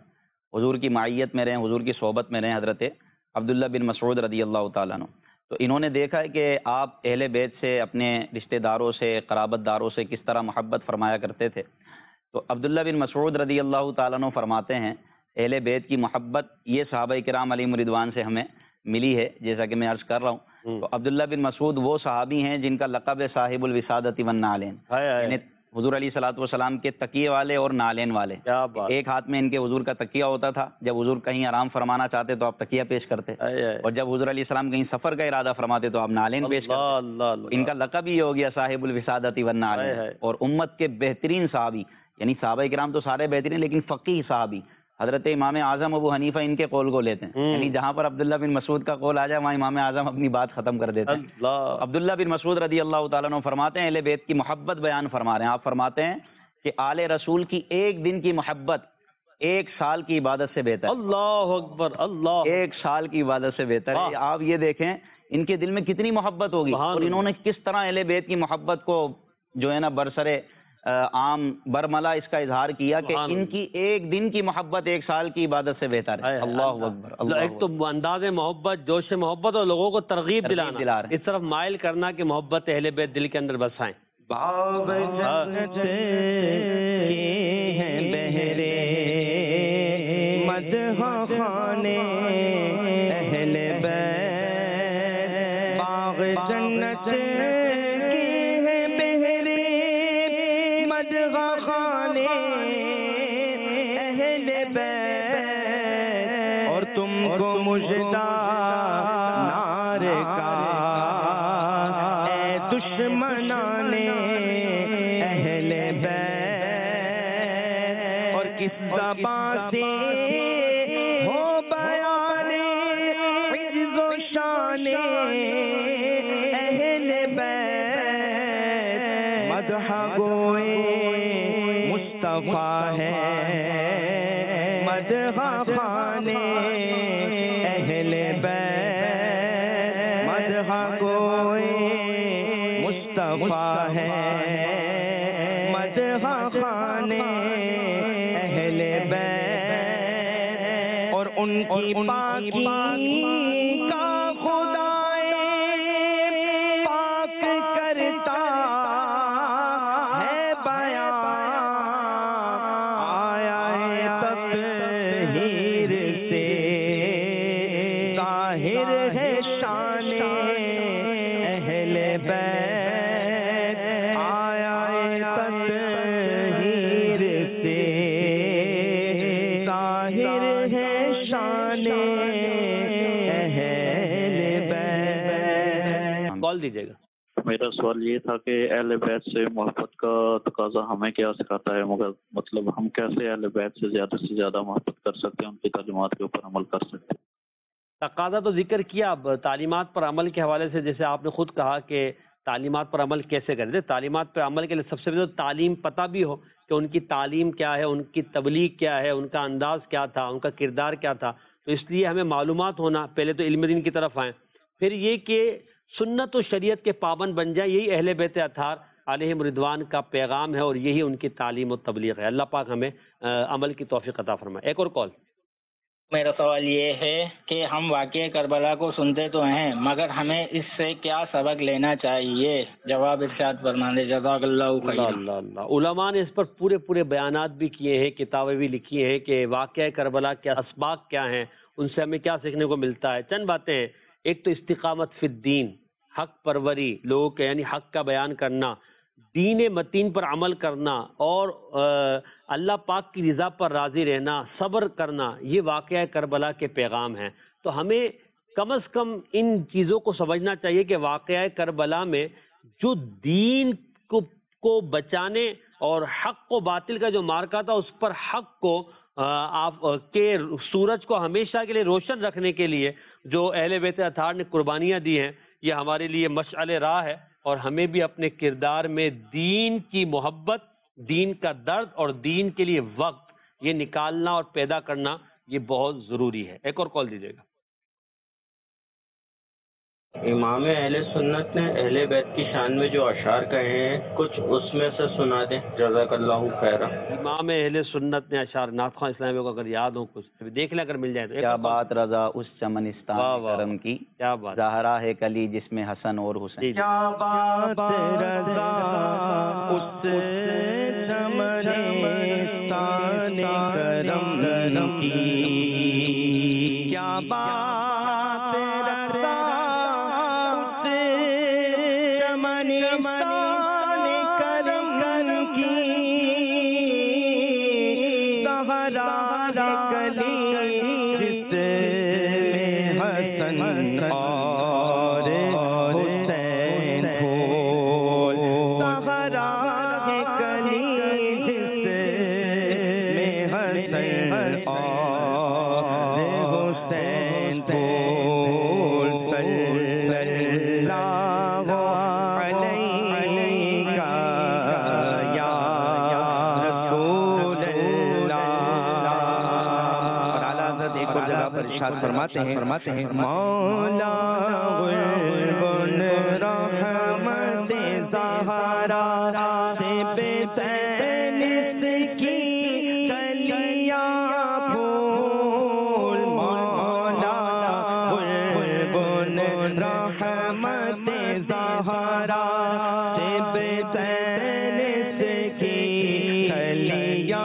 حضور کی معیت میں رہے ہیں، حضور کی صحبت میں رہے ہیں، حضرت عبداللہ بن مسعود رضی اللہ تعالیٰ عنہ. تو انہوں نے دیکھا ہے کہ آپ اہل بیت سے، اپنے رشتہ داروں سے، قرابت داروں سے کس طرح محبت فرمایا کرتے تھے. تو عبداللہ بن مسعود رضی اللہ تعالیٰ عنہ فرماتے ہیں اہل بیت کی محبت یہ صحابہ کرام علیہم رضوان سے ہمیں ملی ہے، جیسا کہ میں عرض کر رہا ہوں. تو عبداللہ بن مسعود وہ صحابی ہیں جن کا لقب ہے صاحب الوسادۃ والنعلین، یعنی حضور علیہ الصلوۃ والسلام کے تکیے والے اور نالین والے. ایک ہاتھ میں ان کے حضور کا تکیہ ہوتا تھا، جب حضور کہیں آرام فرمانا چاہتے تو آپ تکیہ پیش کرتے، اور جب حضور علیہ السلام کہیں سفر کا ارادہ فرماتے تو آپ نالین پیش کرتے. ان کا لقب ہی ہو گیا صاحب الوسادۃ والنعلین. اور امت کے بہترین صحابی، یعنی صحابہ کرام تو سارے بہترین، لیکن فقیہ صحابی حضرت امام اعظم ابو حنیفہ ان کے قول کو لیتے ہیں. یعنی جہاں پر عبداللہ بن مسعود کا قول آ جائے وہاں امام اعظم اپنی بات ختم کر دیتے ہیں. عبداللہ بن مسعود رضی اللہ تعالیٰ عنہ فرماتے ہیں، اہل بیت کی محبت بیان فرما رہے ہیں. آپ فرماتے ہیں کہ آل رسول کی ایک دن کی محبت 1 سال کی عبادت سے بہتر ہے. اللہ اکبر، اللہ، 1 سال کی عبادت سے بہتر ہے. آپ یہ دیکھیں ان کے دل میں کتنی محبت ہوگی، اور انہوں نے کس طرح اہل بیت کی محبت کو جو ہے نا برسرے عام برملا اس کا اظہار کیا کہ ان کی ایک دن کی محبت 1 سال کی عبادت سے بہتر ہے. اللہ اکبر، اللہ. ایک تو انداز محبت، جوش محبت، اور لوگوں کو ترغیب دلانا، اس طرف مائل کرنا کہ محبت اہل بیت دل کے اندر بسائیں. باب جنت کے ہیں بہرے مدح خانے اہل بیت، باغ جنت کے ہیں بہرے مدح خانے اہل بیت، اور تم کو مژدہ نار کا اے دشمنان اہل بیت، اور کس زبان سے ہو بیان عز و شان اہل بیت، مدح گوئے مصطفیٰ ہے مدح خانے اہل بیت، مدح گوئے مصطفیٰ ہے مدح خانے اہل بیت، اور ان کی پاکی کا خدائے پاک کرتا ہے بیان، آیا ہے تطہیر سے ظاہر ہے شان اہل بیت، آیا ہے تطہیر سے ظاہر ہے شان اہل بیت. کال دیجیے گا. میرا سوال یہ تھا کہ اہل بیت سے محبت کا تقاضا ہمیں کیا سکھاتا ہے، مگر مطلب ہم کیسے اہل بیت سے زیادہ محبت کر سکتے ہیں، ان کی تعلیمات کے اوپر عمل کر سکتے ہیں. تقاضا تو ذکر کیا. اب تعلیمات پر عمل کے حوالے سے جیسے آپ نے خود کہا کہ تعلیمات پر عمل کیسے کریں. تعلیمات پر عمل کے لیے سب سے پہلے تعلیم پتہ بھی ہو کہ ان کی تعلیم کیا ہے، ان کی تبلیغ کیا ہے، ان کا انداز کیا تھا، ان کا کردار کیا تھا. تو اس لیے ہمیں معلومات ہونا، پہلے تو علم دین کی طرف آئیں، پھر یہ کہ سنت و شریعت کے پابند بن جائیں. یہی اہل بیت اطہار علیہم رضوان کا پیغام ہے، اور یہی ان کی تعلیم و تبلیغ ہے. اللہ پاک ہمیں عمل کی توفیق عطا فرمائے. ایک اور کال. میرا سوال یہ ہے کہ ہم واقعہ کربلا کو سنتے تو ہیں، مگر ہمیں اس سے کیا سبق لینا چاہیے؟ جواب ارشاد فرمائیں. جزاک اللہ خیر. اللہ. علماء نے اس پر پورے بیانات بھی کیے ہیں، کتابیں بھی لکھی ہیں کہ واقعہ کربلا کے اسباق کیا ہیں، ان سے ہمیں کیا سیکھنے کو ملتا ہے. چند باتیں ہیں. ایک تو استقامت فی الدین، حق پروری، لوگوں کے یعنی حق کا بیان کرنا، دین متین پر عمل کرنا، اور اللہ پاک کی رضا پر راضی رہنا، صبر کرنا، یہ واقعہ کربلا کے پیغام ہیں. تو ہمیں کم از کم ان چیزوں کو سمجھنا چاہیے کہ واقعہ کربلا میں جو دین کو بچانے اور حق و باطل کا جو مارکا تھا، اس پر حق کو آپ کے سورج کو ہمیشہ کے لیے روشن رکھنے کے لیے جو اہل بیت اطہار نے قربانیاں دی ہیں، یہ ہمارے لیے مشعل راہ ہے. اور ہمیں بھی اپنے کردار میں دین کی محبت، دین کا درد اور دین کے لیے وقت یہ نکالنا اور پیدا کرنا یہ بہت ضروری ہے. ایک اور کال دیجیے گا. امام اہل سنت نے اہل بیت کی شان میں جو اشعار کہے ہیں کچھ اس میں سے سنا دیں جزاک اللہ خیرا۔ امام اہل سنت نے اشعار نعت خواں اسلامی کو اگر یاد ہو کچھ ابھی دیکھ لیں اگر مل جائے تو۔ کیا بات رضا اس چمنستان کرم کی، کیا بات، زہرا ہے کلی جس میں حسن اور حسین۔ کیا بات رضا اس چمنستان کرم کی، کیا بات رضا اس چمنستان کرم کی، زہرا کلی جس میں حسن اور حسین پھول، زہرا کلی جس میں حسن اور حسین پھول، صلی اللہ علیہ یا رسول اللہ۔ اور اعلیٰ حضرت ایک اور جگہ پر ارشاد فرماتے ہیں مولا غلبن رحمت زہرا سے بتنس کی کلیاں پھول، مولا غلبن رحمت زہرا سے بتنس کی کلیاں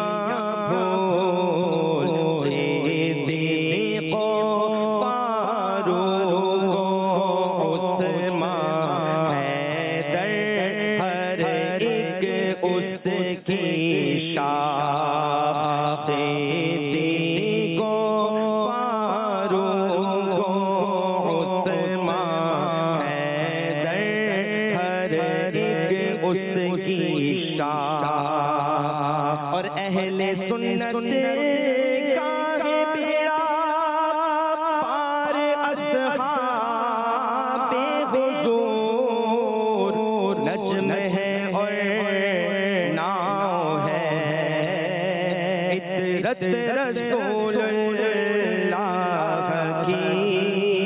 پھول، صدیق و فاروق و عثمان حیدر ہر ایک اس کی شاخ، صدیق و فاروق و عثمان حیدر ہر ایک اس کی شاخ۔ اور اہل سنت کا ہے بیڑا پار اصحاب حضور، نجم ہے اور ناؤ ہے عطرت رسول اللہ کی۔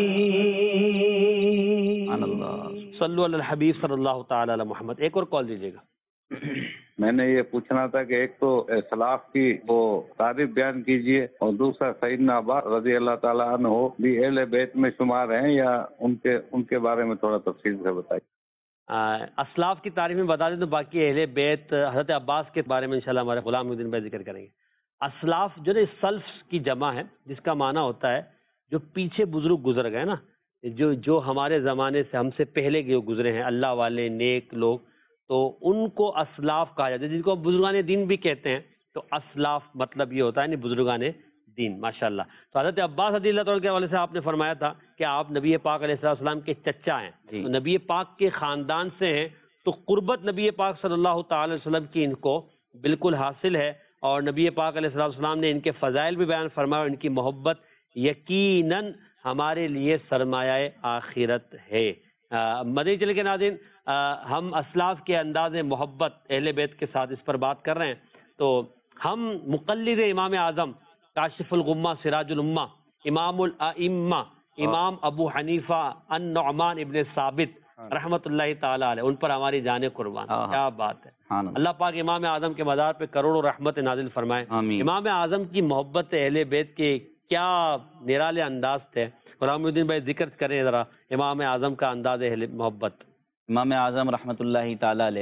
سبحان اللہ۔ صلو علی الحبیب صلی اللہ تعالی علی محمد۔ ایک اور کال دیجیے گا۔ میں نے یہ پوچھنا تھا کہ ایک تو سلاف کی وہ تعریف بیان کیجئے، اور دوسرا سیدنا عباس رضی اللہ تعالیٰ عنہ بھی اہل بیت میں شمار ہیں یا ان کے بارے میں تھوڑا تفصیل سے بتائیے۔ اسلاف کی تعریف میں بتا دیں تو باقی اہل بیت حضرت عباس کے بارے میں انشاءاللہ ہمارے غلام محی الدین بھائی ذکر کریں گے۔ اسلاف جو ہے سلف کی جمع ہے، جس کا معنی ہوتا ہے جو پیچھے بزرگ گزر گئے نا، جو ہمارے زمانے سے ہم سے پہلے جو گزرے ہیں اللہ والے نیک لوگ، تو ان کو اسلاف کہا جاتا ہے، جن کو بزرگان دین بھی کہتے ہیں۔ تو اسلاف مطلب یہ ہوتا ہے بزرگان دین، ماشاءاللہ۔ تو حضرت عباس رضی اللہ تعالیٰ کے حوالے سے آپ نے فرمایا تھا کہ آپ نبی پاک علیہ السلام کے چچا ہیں، تو نبی پاک کے خاندان سے ہیں، تو قربت نبی پاک صلی اللہ تعالی وسلم کی ان کو بالکل حاصل ہے، اور نبی پاک علیہ السلام نے ان کے فضائل بھی بیان فرمایا، اور ان کی محبت یقیناً ہمارے لیے سرمایہ آخرت ہے۔ مدنی چل کے ناظرین، ہم اسلاف کے انداز محبت اہل بیت کے ساتھ اس پر بات کر رہے ہیں، تو ہم مقلد امام اعظم کاشف الغمہ سراج الامہ امام الائمہ امام ابو حنیفہ النعمان ابن ثابت رحمت اللہ تعالی علیہ، ان پر ہماری جانیں قربان۔ کیا بات ہے، اللہ پاک امام اعظم کے مزار پہ کروڑوں رحمت نازل فرمائے۔ امام اعظم کی محبت اہل بیت کے کیا نرالے انداز تھے، غلام الدین بھائی ذکر کریں ذرا امام اعظم کا انداز اہل محبت۔ امام اعظم رحمۃ اللہ تعالی علیہ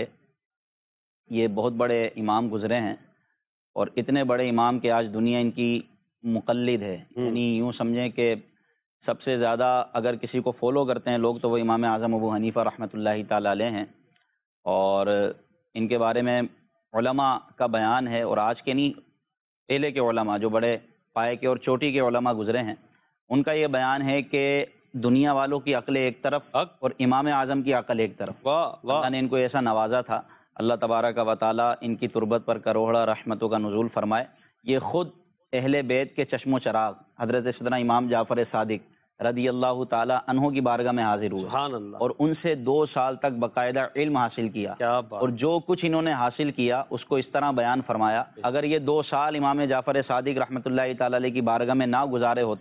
یہ بہت بڑے امام گزرے ہیں، اور اتنے بڑے امام کہ آج دنیا ان کی مقلد ہے، یعنی یوں سمجھیں کہ سب سے زیادہ اگر کسی کو فالو کرتے ہیں لوگ تو وہ امام اعظم ابو حنیفہ رحمۃ اللہ تعالی علیہ ہیں، اور ان کے بارے میں علماء کا بیان ہے، اور آج کے نہیں پہلے کے علماء جو بڑے پائے کے اور چوٹی کے علماء گزرے ہیں، ان کا یہ بیان ہے کہ دنیا والوں کی عقل ایک طرف اور امام اعظم کی عقل ایک طرف، اللہ نے ان کو ایسا نوازا تھا، اللہ تبارک و تعالیٰ ان کی تربت پر کروڑا رحمتوں کا نزول فرمائے۔ یہ خود اہل بیت کے چشم و چراغ حضرت سیدنا امام جعفر صادق رضی اللہ تعالیٰ عنہ کی بارگاہ میں حاضر ہوئے، سبحان اللہ، اور ان سے 2 سال تک باقاعدہ علم حاصل کیا، اور جو کچھ انہوں نے حاصل کیا اس کو اس طرح بیان فرمایا، اگر یہ 2 سال امام جعفر صادق رحمۃ اللہ تعالی علیہ کی بارگاہ میں نہ گزارے ہوتے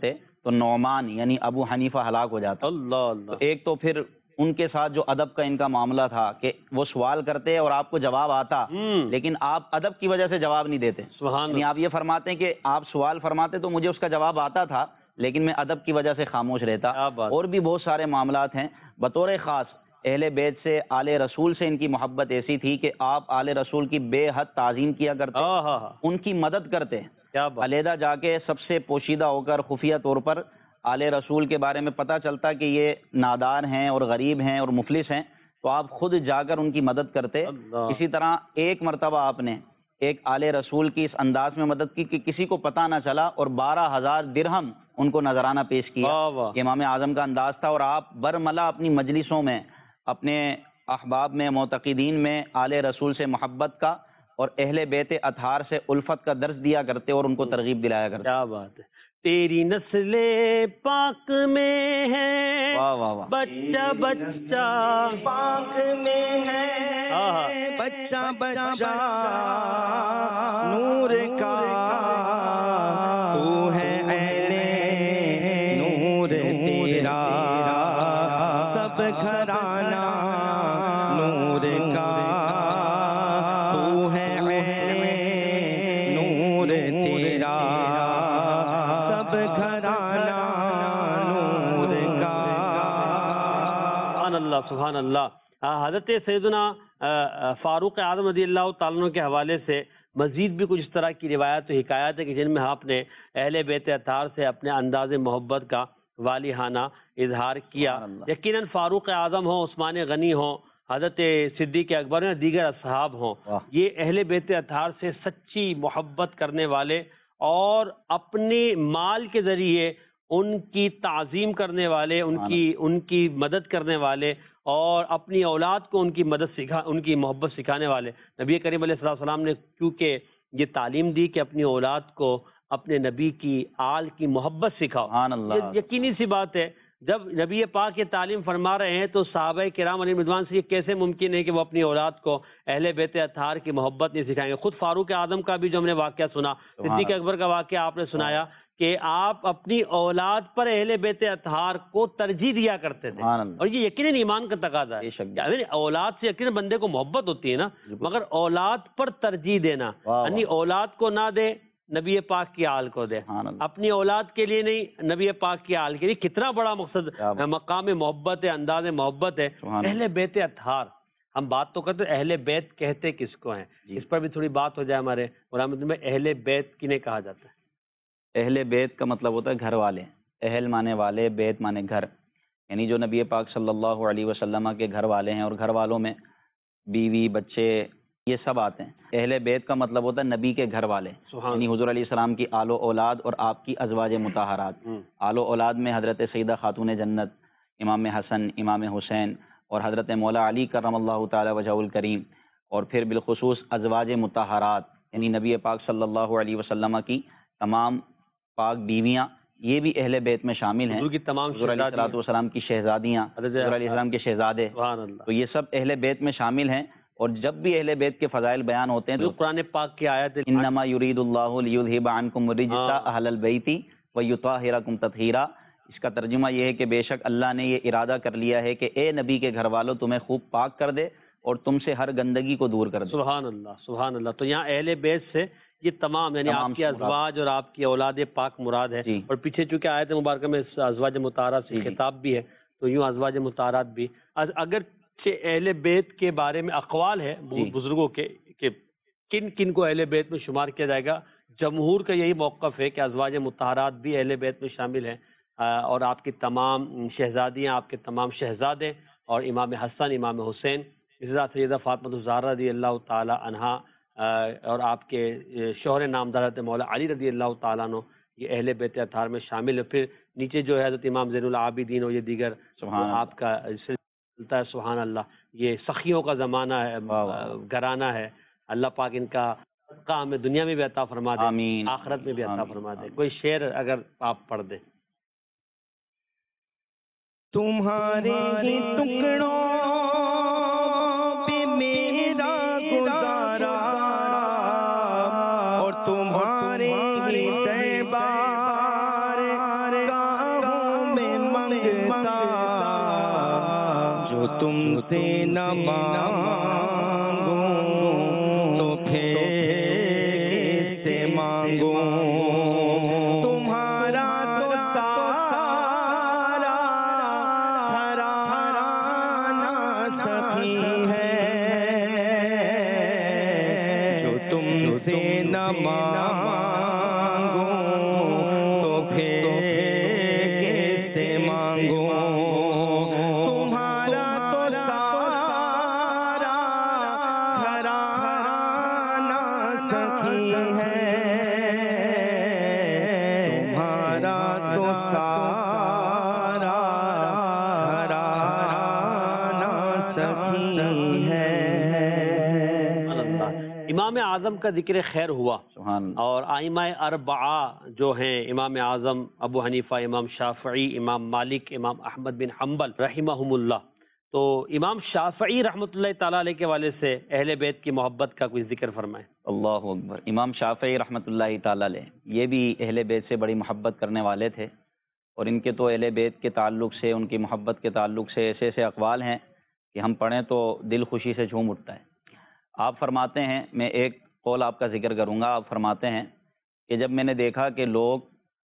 تو نعمان یعنی ابو حنیفہ ہلاک ہو جاتا. اللہ تو اللہ. ایک تو پھر ان کے ساتھ جو ادب کا ان کا معاملہ تھا کہ وہ سوال کرتے اور آپ کو جواب آتا، لیکن آپ ادب کی وجہ سے جواب نہیں دیتے. سبحان یعنی آپ یہ فرماتے ہیں کہ آپ سوال فرماتے تو مجھے اس کا جواب آتا تھا، لیکن میں ادب کی وجہ سے خاموش رہتا. اور بھی بہت سارے معاملات ہیں. بطور خاص اہل بیت سے، آل رسول سے ان کی محبت ایسی تھی کہ آپ آل رسول کی بے حد تعظیم کیا کرتے، ان کی مدد کرتے. علیحدہ جا کے سب سے پوشیدہ ہو کر خفیہ طور پر آل رسول کے بارے میں پتہ چلتا کہ یہ نادار ہیں اور غریب ہیں اور مفلس ہیں، تو آپ خود جا کر ان کی مدد کرتے. اسی طرح ایک مرتبہ آپ نے ایک آل رسول کی اس انداز میں مدد کی کہ کسی کو پتہ نہ چلا، اور 12,000 درہم ان کو نذرانہ پیش کیا. امام اعظم کا انداز تھا، اور آپ برملا اپنی مجلسوں میں اپنے احباب میں، معتقدین میں آل رسول سے محبت کا اور اہل بیت اطہار سے الفت کا درس دیا کرتے اور ان کو ترغیب دلایا کرتے. کیا بات ہے. تیری نسل پاک میں ہے، واہ واہ واہ، بچہ بچہ پاک میں ہے، بچہ بچہ نور کا تو ہے اہل نور تیرا سب گھرانہ نور کا تو ہے اہل نور تیرا سب گھرانہ نور کا. سبحان اللہ سبحان اللہ. حضرت سیدنا فاروق اعظم رضی اللہ تعالیٰ عنہ کے حوالے سے مزید بھی کچھ اس طرح کی روایت و حکایات ہے کہ جن میں آپ نے اہل بیت اطہار سے اپنے انداز محبت کا والیحانہ اظہار کیا. یقیناً فاروق اعظم ہوں، عثمان غنی ہوں، حضرت صدیق اکبر یا دیگر اصحاب ہوں، یہ اہل بیت اطہار سے سچی محبت کرنے والے اور اپنے مال کے ذریعے ان کی تعظیم کرنے والے، ان کی مدد کرنے والے، اور اپنی اولاد کو ان کی محبت سکھانے والے. نبی کریم علیہ الصلوۃ والسلام نے کیونکہ یہ تعلیم دی کہ اپنی اولاد کو اپنے نبی کی آل کی محبت سکھاؤ. یہ یقینی سی بات ہے. جب نبی پاک یہ تعلیم فرما رہے ہیں تو صحابہ کرام علیہ رضوان سے یہ کیسے ممکن ہے کہ وہ اپنی اولاد کو اہل بیت اطہار کی محبت نہیں سکھائیں گے. خود فاروق اعظم کا بھی جو ہم نے واقعہ سنا، صدیق اکبر کا واقعہ آپ نے سنایا کہ آپ اپنی اولاد پر اہل بیت اطہار کو ترجیح دیا کرتے تھے، اور یہ یقیناً ایمان کا تقاضا ہے. اولاد سے یقیناً بندے کو محبت ہوتی ہے نا، مگر اولاد پر ترجیح دینا، یعنی اولاد کو نہ دے، نبی پاک کی آل کو دے، اپنی اولاد کے لیے نہیں، نبی پاک کی آل کے لیے. کتنا بڑا مقصد، مقام محبت ہے، انداز محبت ہے. اہل بیت اطہار، ہم بات تو کرتے اہل بیت کہتے کس کو ہیں، اس پر بھی تھوڑی بات ہو جائے. ہمارے قرآن میں اہل بیت کنہیں کہا جاتا ہے؟ اہل بیت کا مطلب ہوتا ہے گھر والے. اہل مانے والے، بیت مانے گھر، یعنی جو نبی پاک صلی اللہ علیہ وسلم کے گھر والے ہیں، اور گھر والوں میں بیوی، بچے، یہ سب آتے ہیں. اہل بیت کا مطلب ہوتا ہے نبی کے گھر والے، یعنی حضور علیہ السلام کی آل و اولاد اور آپ کی ازواج مطہرات. آل و اولاد میں حضرت سیدہ خاتون جنت، امام حسن، امام حسین، اور حضرت مولا علی کرم اللہ تعالی وجہہ الکریم، اور پھر بالخصوص ازواج مطہرات یعنی نبی پاک صلی اللہ علیہ وسلم کی تمام پاک بیویاں، یہ بھی اہل بیت میں شامل ہیں. حضور علیہ السلام کی شہزادیاں، حضور علیہ السلام کے شہزادے، تو یہ سب اہل بیت میں شامل ہیں. اور جب بھی اہل بیت کے فضائل بیان ہوتے ہیں تو قرآن پاک کی آیت انما یرید اللہ لیذھب عنکم الرجس اہل البیت ویطہرکم تطہیرا، اس کا ترجمہ یہ ہے کہ بے شک اللہ نے یہ ارادہ کر لیا ہے کہ اے نبی کے گھر والوں تمہیں خوب پاک کر دے اور تم سے ہر گندگی کو دور کر دے. سبحان اللہ سبحان اللہ. تو یہاں اہل بیت سے یہ تمام یعنی آپ کی ازواج اور آپ کی اولاد پاک مراد ہے. اور پیچھے چونکہ آیت مبارکہ میں ازواج مطہرات سے خطاب بھی ہے، تو یوں ازواج مطہرات بھی. اگر اہل بیت کے بارے میں اقوال ہے بزرگوں کے کہ کن کن کو اہل بیت میں شمار کیا جائے گا، جمہور کا یہی موقف ہے کہ ازواج مطہرات بھی اہل بیت میں شامل ہیں، اور آپ کی تمام شہزادیاں، آپ کے تمام شہزادے، اور امام حسن، امام حسین، اسی طرح سیدہ فاطمہ الزہرا رضی اللہ تعالی عنہا، اور آپ کے شوہر نامدار حضرت مولا علی رضی اللہ تعالیٰ عنہ، یہ اہل بیت اطہار میں شامل ہے. پھر نیچے جو ہے حضرت امام زین العابدین اور یہ دیگر آپ کا چلتا ہے. سبحان اللہ. یہ سخیوں کا زمانہ ہے، گھرانہ ہے. اللہ پاک ان کا صدقہ ہمیں دنیا میں بھی عطا فرما دے، آمین، آخرت میں بھی عطا فرما دے. کوئی شعر اگر آپ پڑھ دیں. تمہارے ہی ٹکڑوں پہ میرا گزارا، اور تمہارے ہی دربار کا سے نہ مانگوں تو پھر کس سے مانگوں تمہارا تو سارا گھرانہ سخی ہے جو تم سے نہ مانگوں تو پھر کس سے مانگوں تمہارا تو سارا گھرانہ سخی ہے تمہارا تو سارا گھرانہ سخی ہے۔ امام اعظم کا ذکر خیر ہوا سبحان اور آئمہ اربعہ جو ہیں امام اعظم ابو حنیفہ، امام شافعی، امام مالک، امام احمد بن حنبل رحمہم اللہ، تو امام شافعی رحمۃ اللہ تعالیٰ علیہ کے والے سے اہل بیت کی محبت کا کوئی ذکر فرمائیں۔ اللہ اکبر۔ امام شافعی رحمۃ اللہ تعالیٰ علیہ یہ بھی اہل بیت سے بڑی محبت کرنے والے تھے، اور ان کے تو اہل بیت کے تعلق سے، ان کی محبت کے تعلق سے ایسے ایسے اقوال ہیں کہ ہم پڑھیں تو دل خوشی سے جھوم اٹھتا ہے۔ آپ فرماتے ہیں، میں ایک قول آپ کا ذکر کروں گا، آپ فرماتے ہیں کہ جب میں نے دیکھا کہ لوگ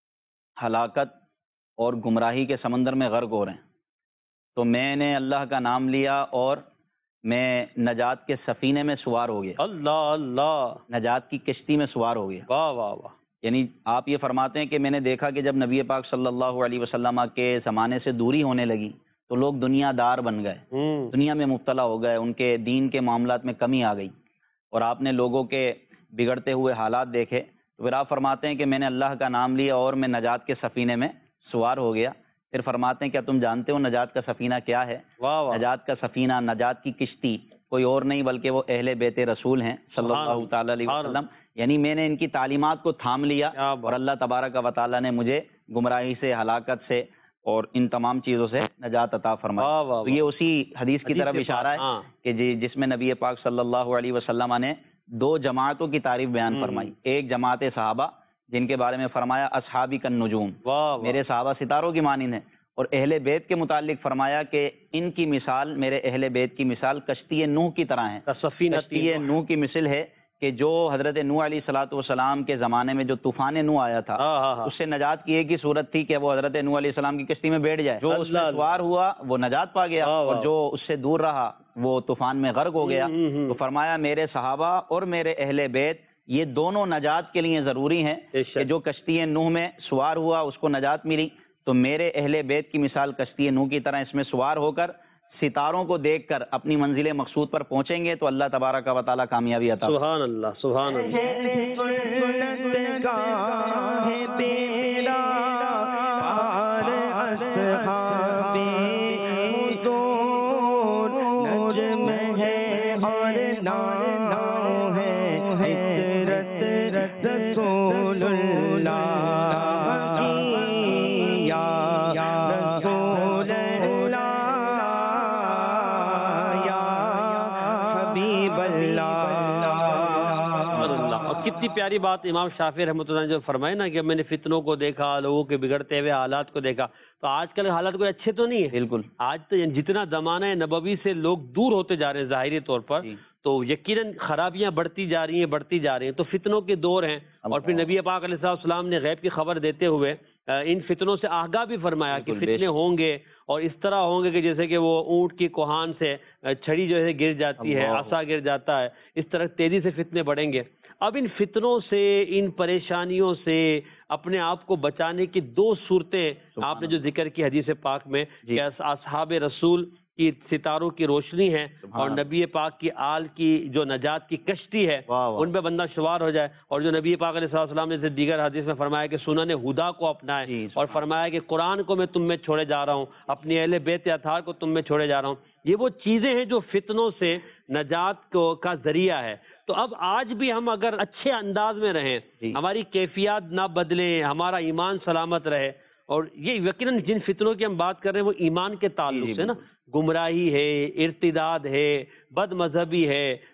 ہلاکت اور گمراہی کے سمندر میں غرق ہو رہے ہیں تو میں نے اللہ کا نام لیا اور میں نجات کے سفینے میں سوار ہو گیا، اللہ اللہ، نجات کی کشتی میں سوار ہو گیا۔ واہ واہ واہ۔ یعنی آپ یہ فرماتے ہیں کہ میں نے دیکھا کہ جب نبی پاک صلی اللہ علیہ وسلم کے زمانے سے دوری ہونے لگی تو لوگ دنیا دار بن گئے، دنیا میں مبتلا ہو گئے، ان کے دین کے معاملات میں کمی آ گئی، اور آپ نے لوگوں کے بگڑتے ہوئے حالات دیکھے تو پھر آپ فرماتے ہیں کہ میں نے اللہ کا نام لیا اور میں نجات کے سفینے میں سوار ہو گیا۔ پھر فرماتے ہیں کیا تم جانتے ہو نجات کا سفینہ کیا ہے؟ نجات کا سفینہ، نجات کی کشتی کوئی اور نہیں بلکہ وہ اہل بیت رسول ہیں صلی اللہ تعالی علیہ وسلم۔ یعنی میں نے ان کی تعلیمات کو تھام لیا اور اللہ تبارک و تعالیٰ نے مجھے گمراہی سے، ہلاکت سے اور ان تمام چیزوں سے نجات عطا فرمائی۔ تو یہ اسی حدیث کی طرف اشارہ ہے کہ جس میں نبی پاک صلی اللہ علیہ وسلم نے دو جماعتوں کی تعریف بیان فرمائی۔ ایک جماعت صحابہ جن کے بارے میں فرمایا اصحابی کالنجوم، میرے صحابہ ستاروں کی مانند ہیں، اور اہل بیت کے متعلق فرمایا کہ ان کی مثال، میرے اہل بیت کی مثال کشتی نوح کی طرح ہے۔ کشتی نوح کی مثل ہے کہ جو حضرت نوح علیہ الصلوۃ والسلام کے زمانے میں جو طوفان نوح آیا تھا اس سے نجات کی ایک ہی صورت تھی کہ وہ حضرت نوح علیہ السلام کی کشتی میں بیٹھ جائے، جو اس میں سوار ہوا وہ نجات پا گیا اور جو اس سے دور رہا وہ طوفان میں غرق ہو گیا۔ تو فرمایا میرے صحابہ اور میرے اہل بیت یہ دونوں نجات کے لیے ضروری ہیں کہ جو کشتی نوح میں سوار ہوا اس کو نجات ملی، تو میرے اہل بیت کی مثال کشتی نوح کی طرح اس میں سوار ہو کر ستاروں کو دیکھ کر اپنی منزل مقصود پر پہنچیں گے تو اللہ تبارک و تعالیٰ کامیابی عطا۔ سبحان اللہ، سبحان اللہ۔ کتنی پیاری بات امام شافعی رحمۃ اللہ نے جو فرمائے نا کہ میں نے فتنوں کو دیکھا، لوگوں کے بگڑتے ہوئے حالات کو دیکھا، تو آج کل حالات کوئی اچھے تو نہیں ہے۔ بالکل، آج تو جتنا زمانہ نبوی سے لوگ دور ہوتے جا رہے ہیں ظاہری طور پر، تو یقیناً خرابیاں بڑھتی جا رہی ہیں، تو فتنوں کے دور ہیں۔ اور پھر نبی پاک علیہ السلام نے غیب کی خبر دیتے ہوئے ان فتنوں سے آگاہ بھی فرمایا کہ فتنے ہوں گے اور اس طرح ہوں گے کہ جیسے کہ وہ اونٹ کی کوہان سے چھڑی جو ہے گر جاتی ہے، عصا گر جاتا ہے، اس طرح تیزی سے فتنے بڑھیں گے۔ اب ان فتنوں سے، ان پریشانیوں سے اپنے آپ کو بچانے کی دو صورتیں آپ نے جو ذکر کی حدیث پاک میں کہ اصحاب رسول کی ستاروں کی روشنی ہے اور نبی پاک کی آل کی جو نجات کی کشتی ہے ان پہ بندہ سوار ہو جائے، اور جو نبی پاک علیہ السلام نے دیگر حدیث میں فرمایا کہ سنن ہدا کو اپنائے، اور فرمایا کہ قرآن کو میں تم میں چھوڑے جا رہا ہوں، اپنی اہل بیت اطہار کو تم میں چھوڑے جا رہا ہوں۔ یہ وہ چیزیں ہیں جو فتنوں سے نجات کا ذریعہ ہے۔ تو اب آج بھی ہم اگر اچھے انداز میں رہیں، ہماری کیفیات نہ بدلیں، ہمارا ایمان سلامت رہے، اور یہ یقیناً جن فتنوں کی ہم بات کر رہے ہیں وہ ایمان کے تعلق سے نا، گمراہی ہے، ارتداد ہے، بد مذہبی ہے،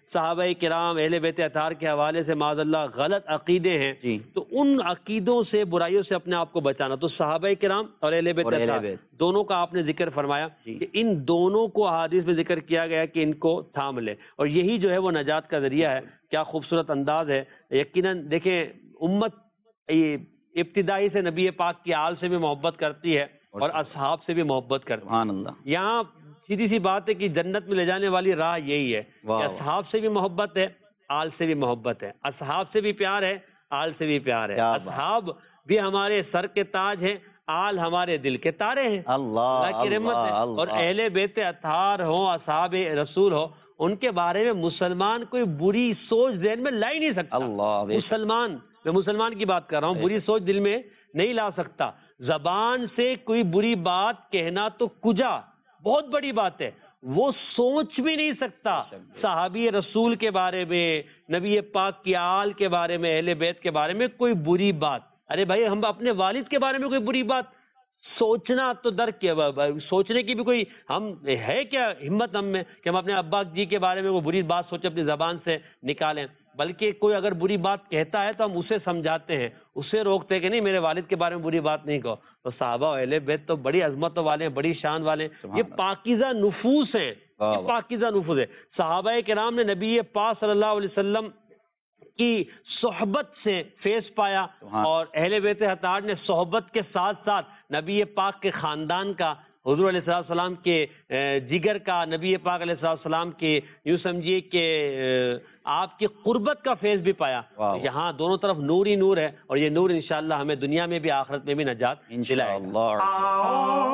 صحابہ کرام اہل بیت اطہار کے حوالے سے معاذ اللہ غلط عقیدے ہیں جی تو ان عقیدوں سے برائیوں سے اپنے آپ کو بچانا. تو صحابہ کرام اور اہل بیت اطہار دونوں کا آپ نے ذکر فرمایا کہ ان دونوں کو احادیث میں ذکر کیا گیا کہ ان کو تھام لے اور یہی جو ہے وہ نجات کا ذریعہ ہے. کیا خوبصورت انداز ہے. یقیناً دیکھیں امت ابتدائی سے نبی پاک کی آل سے بھی محبت کرتی ہے اور اصحاب سے بھی محبت کرتی ہے. سبحان اللہ. یہاں سیدھی سی بات ہے کہ جنت میں لے جانے والی راہ یہی ہے کہ اصحاب سے بھی محبت ہے, آل سے بھی محبت ہے. اصحاب سے بھی پیار ہے, آل سے بھی پیار ہے. اصحاب بھی ہمارے سر کے تاج ہیں, آل ہمارے دل کے تارے ہیں. اللہ کی رحمت ہے. اور اہل بیت اطہار ہوں, اصحاب رسول ہو, ان کے بارے میں مسلمان کوئی بری سوچ ذہن میں لا ہی نہیں سکتا. میں مسلمان کی بات کر رہا ہوں, بری سوچ دل میں نہیں لا سکتا. زبان سے کوئی بری بات کہنا تو کجا بہت بڑی بات ہے, وہ سوچ بھی نہیں سکتا. صحابی رسول کے بارے میں, نبی پاک کی آل کے بارے میں, اہل بیت کے بارے میں کوئی بری بات, ارے بھائی ہم اپنے والد کے بارے میں کوئی بری بات سوچنا تو سوچنے کی بھی کوئی ہم ہے کیا ہمت ہم میں کہ ہم اپنے ابا جی کے بارے میں وہ بری بات سوچے اپنی زبان سے نکالیں. بلکہ کوئی اگر بری بات کہتا ہے تو ہم اسے سمجھاتے ہیں, اسے روکتے ہیں کہ نہیں میرے والد کے بارے میں بری بات نہیں کہو. تو صحابہ اہل بیت تو بڑی عظمت والے ہیں, بڑی شان والے ہیں. یہ پاکیزہ نفوس ہیں, یہ پاکیزہ نفوس ہے. صحابہ کرام نے نبی پاک صلی اللہ علیہ وسلم کی صحبت سے فیض پایا اور اہل بیت اطہار نے صحبت کے ساتھ ساتھ نبی پاک کے خاندان کا, حضور علیہ السلام کے جگر کا, نبی پاک علیہ السلام کے یوں سمجھیے کہ آپ کی قربت کا فیض بھی پایا. یہاں دونوں طرف نور ہی نور ہے اور یہ نور انشاءاللہ ہمیں دنیا میں بھی آخرت میں بھی نجات دلائے گا.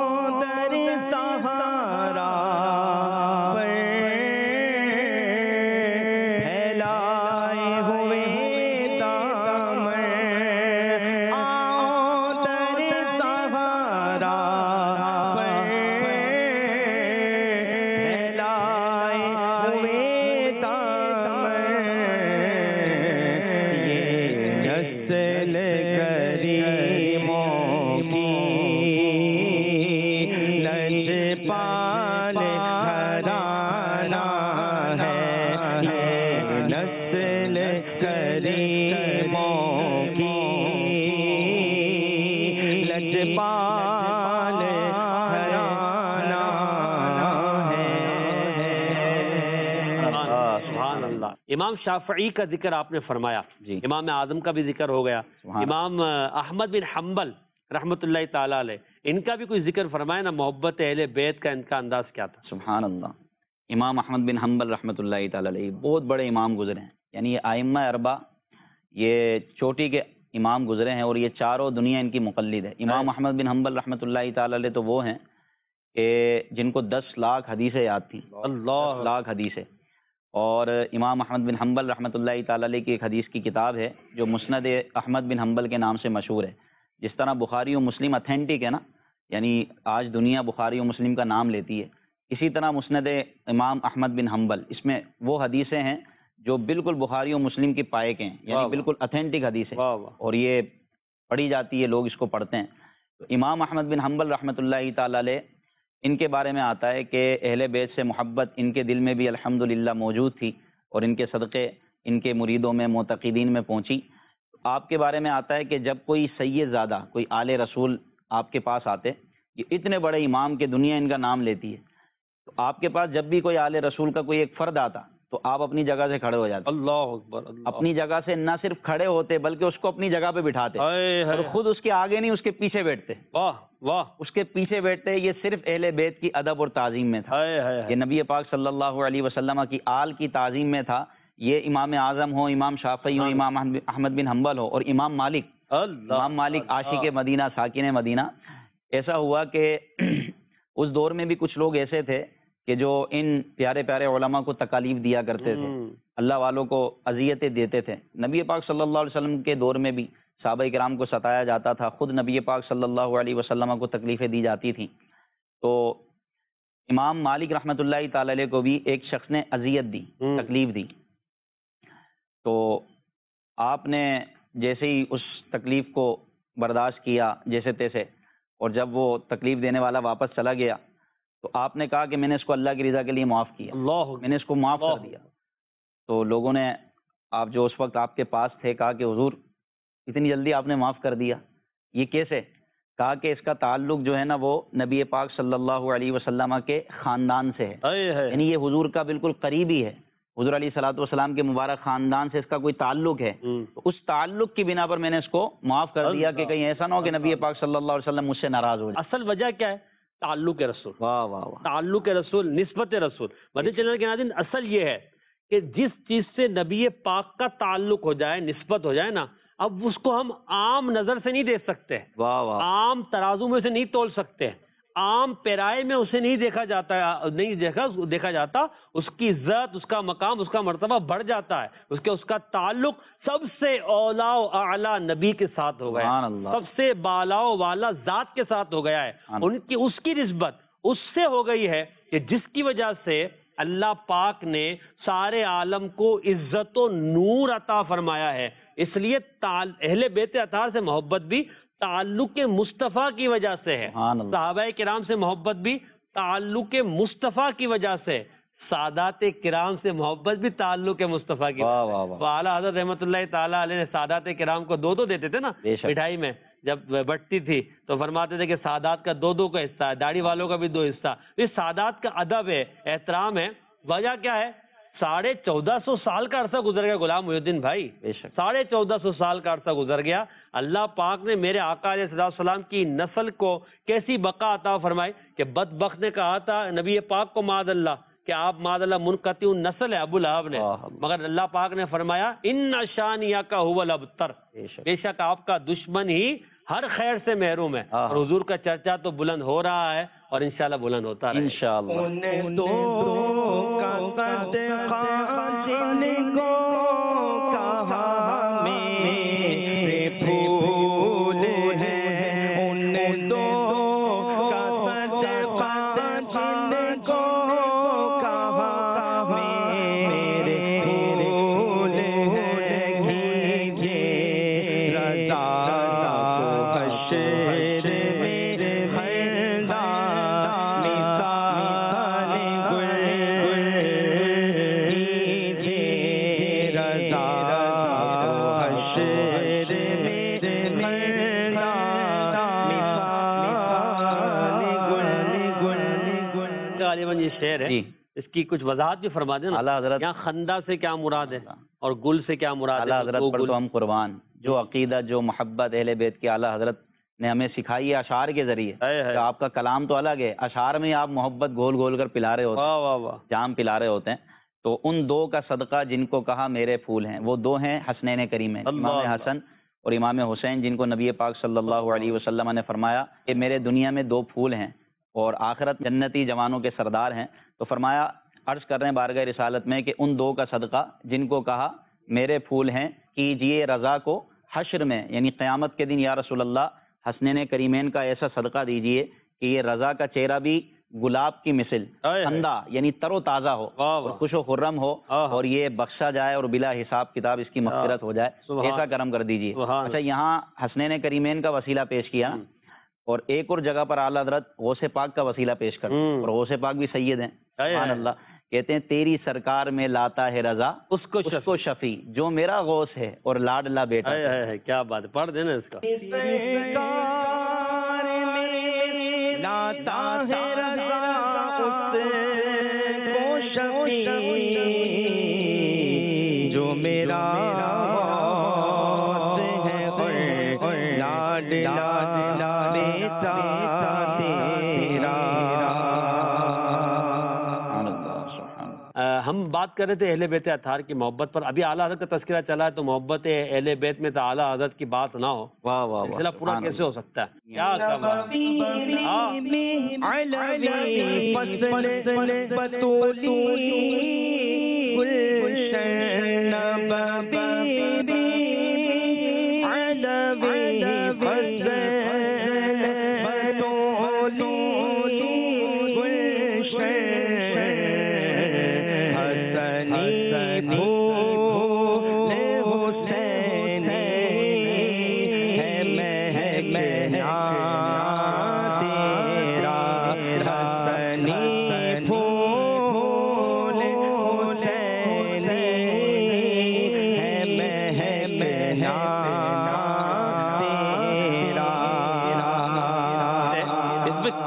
امام شافعی کا ذکر آپ نے فرمایا, امام اعظم کا بھی ذکر ہو گیا, امام احمد بن حنبل رحمۃ اللہ تعالی علیہ, ان کا بھی کوئی ذکر فرمایا نا, محبت اہل بیت کا ان کا انداز کیا تھا. سبحان اللہ. امام احمد بن حنبل رحمۃ اللہ تعالی علیہ بہت بڑے امام گزرے ہیں, یعنی یہ ائمہ اربعہ یہ چوٹی کے امام گزرے ہیں اور یہ چاروں دنیا ان کی مقلد ہے. امام احمد بن حنبل رحمۃ اللہ تعالی علیہ تو وہ ہیں کہ جن کو 10 لاکھ حدیثیں یاد تھیں, 10 لاکھ حدیثیں. اور امام احمد بن حنبل رحمۃ اللہ تعالی علیہ کی ایک حدیث کی کتاب ہے جو مسند احمد بن حنبل کے نام سے مشہور ہے. جس طرح بخاری و مسلم اتھینٹک ہے نا, یعنی آج دنیا بخاری و مسلم کا نام لیتی ہے, اسی طرح مسند امام احمد بن حنبل اس میں وہ حدیثیں ہیں جو بالکل بخاری و مسلم کی پائے کے ہیں, یعنی بالکل اتھینٹک حدیثیں, اور یہ پڑھی جاتی ہے, لوگ اس کو پڑھتے ہیں. تو امام احمد بن حنبل رحمۃ اللہ تعالی علیہ ان کے بارے میں آتا ہے کہ اہل بیت سے محبت ان کے دل میں بھی الحمدللہ موجود تھی اور ان کے صدقے ان کے مریدوں میں معتقدین میں پہنچی. آپ کے بارے میں آتا ہے کہ جب کوئی سید زادہ, کوئی آل رسول آپ کے پاس آتے, یہ اتنے بڑے امام کے دنیا ان کا نام لیتی ہے, تو آپ کے پاس جب بھی کوئی آل رسول کا کوئی ایک فرد آتا تو آپ اپنی جگہ سے کھڑے ہو جاتے. اللہ اکبر. اپنی جگہ سے نہ صرف کھڑے ہوتے بلکہ اس کو اپنی جگہ پہ بٹھاتے اور خود اس کے آگے نہیں اس کے پیچھے بیٹھتے. واہ واہ. اس کے پیچھے بیٹھتے. یہ صرف اہل بیت کی ادب اور تعظیم میں تھا. یہ نبی پاک صلی اللہ علیہ وسلم کی آل کی تعظیم میں تھا. یہ امام اعظم ہو, امام شافعی ہو, امام احمد بن حنبل ہو اور امام مالک. امام مالک عاشق مدینہ, ساکن مدینہ. ایسا ہوا کہ اس دور میں بھی کچھ لوگ ایسے تھے کہ جو ان پیارے پیارے علماء کو تکالیف دیا کرتے تھے, اللہ والوں کو اذیتیں دیتے تھے. نبی پاک صلی اللہ علیہ وسلم کے دور میں بھی صحابہ کرام کو ستایا جاتا تھا, خود نبی پاک صلی اللہ علیہ وسلم کو تکلیفیں دی جاتی تھیں. تو امام مالک رحمۃ اللہ تعالی علیہ کو بھی ایک شخص نے اذیت دی, تکلیف دی. تو آپ نے جیسے ہی اس تکلیف کو برداشت کیا جیسے تیسے, اور جب وہ تکلیف دینے والا واپس چلا گیا تو آپ نے کہا کہ میں نے اس کو اللہ کی رضا کے لیے معاف کیا, میں نے اس کو معاف کر دیا. تو لوگوں نے آپ جو اس وقت آپ کے پاس تھے کہا کہ حضور اتنی جلدی آپ نے معاف کر دیا، یہ کیسے؟ کہا کہ اس کا تعلق جو ہے نا وہ نبی پاک صلی اللہ علیہ وسلم کے خاندان سے ہے، یعنی یہ حضور کا بالکل قریبی ہے، حضور علیہ الصلوۃ والسلام کے مبارک خاندان سے اس کا کوئی تعلق ہے، تو اس تعلق کی بنا پر میں نے اس کو معاف کر دیا کہ کہیں ایسا نہ ہو کہ نبی پاک صلی اللہ علیہ وسلم مجھ سے ناراض ہو جائے۔ اصل وجہ کیا ہے؟ تعلق رسول، واہ واہ واہ، تعلق رسول، نسبت رسول۔ مدنی چینل کے ناظرین، اصل یہ ہے کہ جس چیز سے نبی پاک کا تعلق ہو جائے، نسبت ہو جائے نا، اب اس کو ہم عام نظر سے نہیں دیکھ سکتے، واہ واہ، عام ترازو میں اسے نہیں تول سکتے، عام پیرائے میں اسے نہیں دیکھا جاتا، نہیں دیکھا جاتا، اس کی عزت، اس کا مقام، اس کا مرتبہ بڑھ جاتا ہے، اس کا تعلق سب سے اولا و اعلیٰ نبی کے ساتھ ہو گیا ہے، سب سے بالا و والا ذات کے ساتھ ہو گیا ہے، اس کی نسبت اس سے ہو گئی ہے کہ جس کی وجہ سے اللہ پاک نے سارے عالم کو عزت و نور عطا فرمایا ہے۔ اس لیے اہل بیت اطہار سے محبت بھی تعلق مصطفیٰ کی وجہ سے ہے، صحابہ کرام سے محبت بھی تعلق مصطفیٰ کی وجہ سے، سادات کرام سے محبت بھی تعلق مصطفیٰ کی وجہ سے۔ اعلیٰ حضرت رحمۃ اللہ تعالیٰ علیہ نے سادات کرام کو دو دیتے تھے نا مٹھائی میں، جب بٹتی تھی تو فرماتے تھے کہ سادات کا دو کا حصہ ہے، داڑھی والوں کا بھی 2 حصہ۔ یہ سادات کا ادب ہے، احترام ہے۔ وجہ کیا ہے؟ 1450 سال کا عرصہ گزر گیا غلام محی الدین بھائی، 1450 سال کا عرصہ گزر گیا، اللہ پاک نے میرے آقا علیہ السلام کی نسل کو کیسی بقا عطا فرمائی کہ بدبخت نے کہا تھا نبی پاک کو معاذ اللہ کہ آپ معاذ اللہ منقطع نسل ہے، ابو لہب نے، مگر اللہ پاک نے فرمایا ان شانیک هو الابتر، بے شک آپ کا دشمن ہی ہر خیر سے محروم ہے۔ اور حضور کا چرچا تو بلند ہو رہا ہے اور انشاءاللہ بلند ہوتا رہے انشاءاللہ۔ شعر ہے، اس کی کچھ وضاحت بھی فرما دینا اعلیٰ حضرت۔ یہاں خندہ سے کیا مراد ہے اور گل سے کیا مراد ہے؟ اعلیٰ حضرت پر تو ہم قربان، جو عقیدہ، جو محبت اہل بیت کی اعلیٰ حضرت نے ہمیں سکھائی ہے اشعار کے ذریعے۔ تو آپ کا کلام تو الگ ہے، اشعار میں آپ محبت گھول گھول کر پلا رہے ہوتے ہیں، جام پلا رہے ہوتے ہیں۔ تو ان 2 کا صدقہ جن کو کہا میرے پھول ہیں، وہ 2 ہیں حسنین کریم، امام حسن اور امام حسین، جن کو نبی پاک صلی اللہ علیہ وسلم نے فرمایا کہ میرے دنیا میں 2 پھول ہیں اور آخرت جنتی جوانوں کے سردار ہیں۔ تو فرمایا، عرض کر رہے ہیں بارگاہ رسالت میں کہ ان 2 کا صدقہ جن کو کہا میرے پھول ہیں، کیجئے رضا کو حشر میں، یعنی قیامت کے دن یا رسول اللہ حسنین کریمین کا ایسا صدقہ دیجئے کہ یہ رضا کا چہرہ بھی گلاب کی مثل خندہ، یعنی تر و تازہ ہو اور خوش و خرم ہو، اور یہ بخشا جائے اور بلا حساب کتاب اس کی مغفرت ہو جائے، ایسا کرم کر دیجئے۔ اچھا، یہاں حسنین کریمین کا وسیلہ پیش کیا، اور ایک اور جگہ پر اعلیٰ حضرت غوث پاک کا وسیلہ پیش کر، اور غوث پاک بھی سید ہیں، سبحان اللہ، کہتے ہیں تیری سرکار میں لاتا ہے رضا اس کو شفیع، جو میرا غوث ہے اور لاڈلا بیٹا۔ کیا بات، پڑھ دینا اس کا۔ لاتا ہے رضا اس کو شفیع، جو میرا غوث ہے اور لاڈلا بیٹا تیرا۔ ہم بات کر رہے تھے اہل بیت اطہار کی محبت پر، ابھی اعلیٰ حضرت کا تذکرہ چلا ہے، تو محبت اہل بیت میں تو اعلیٰ حضرت کی بات نہ ہو، واہ واہ، سلسلہ پورا کیسے ہو سکتا ہے؟ کیا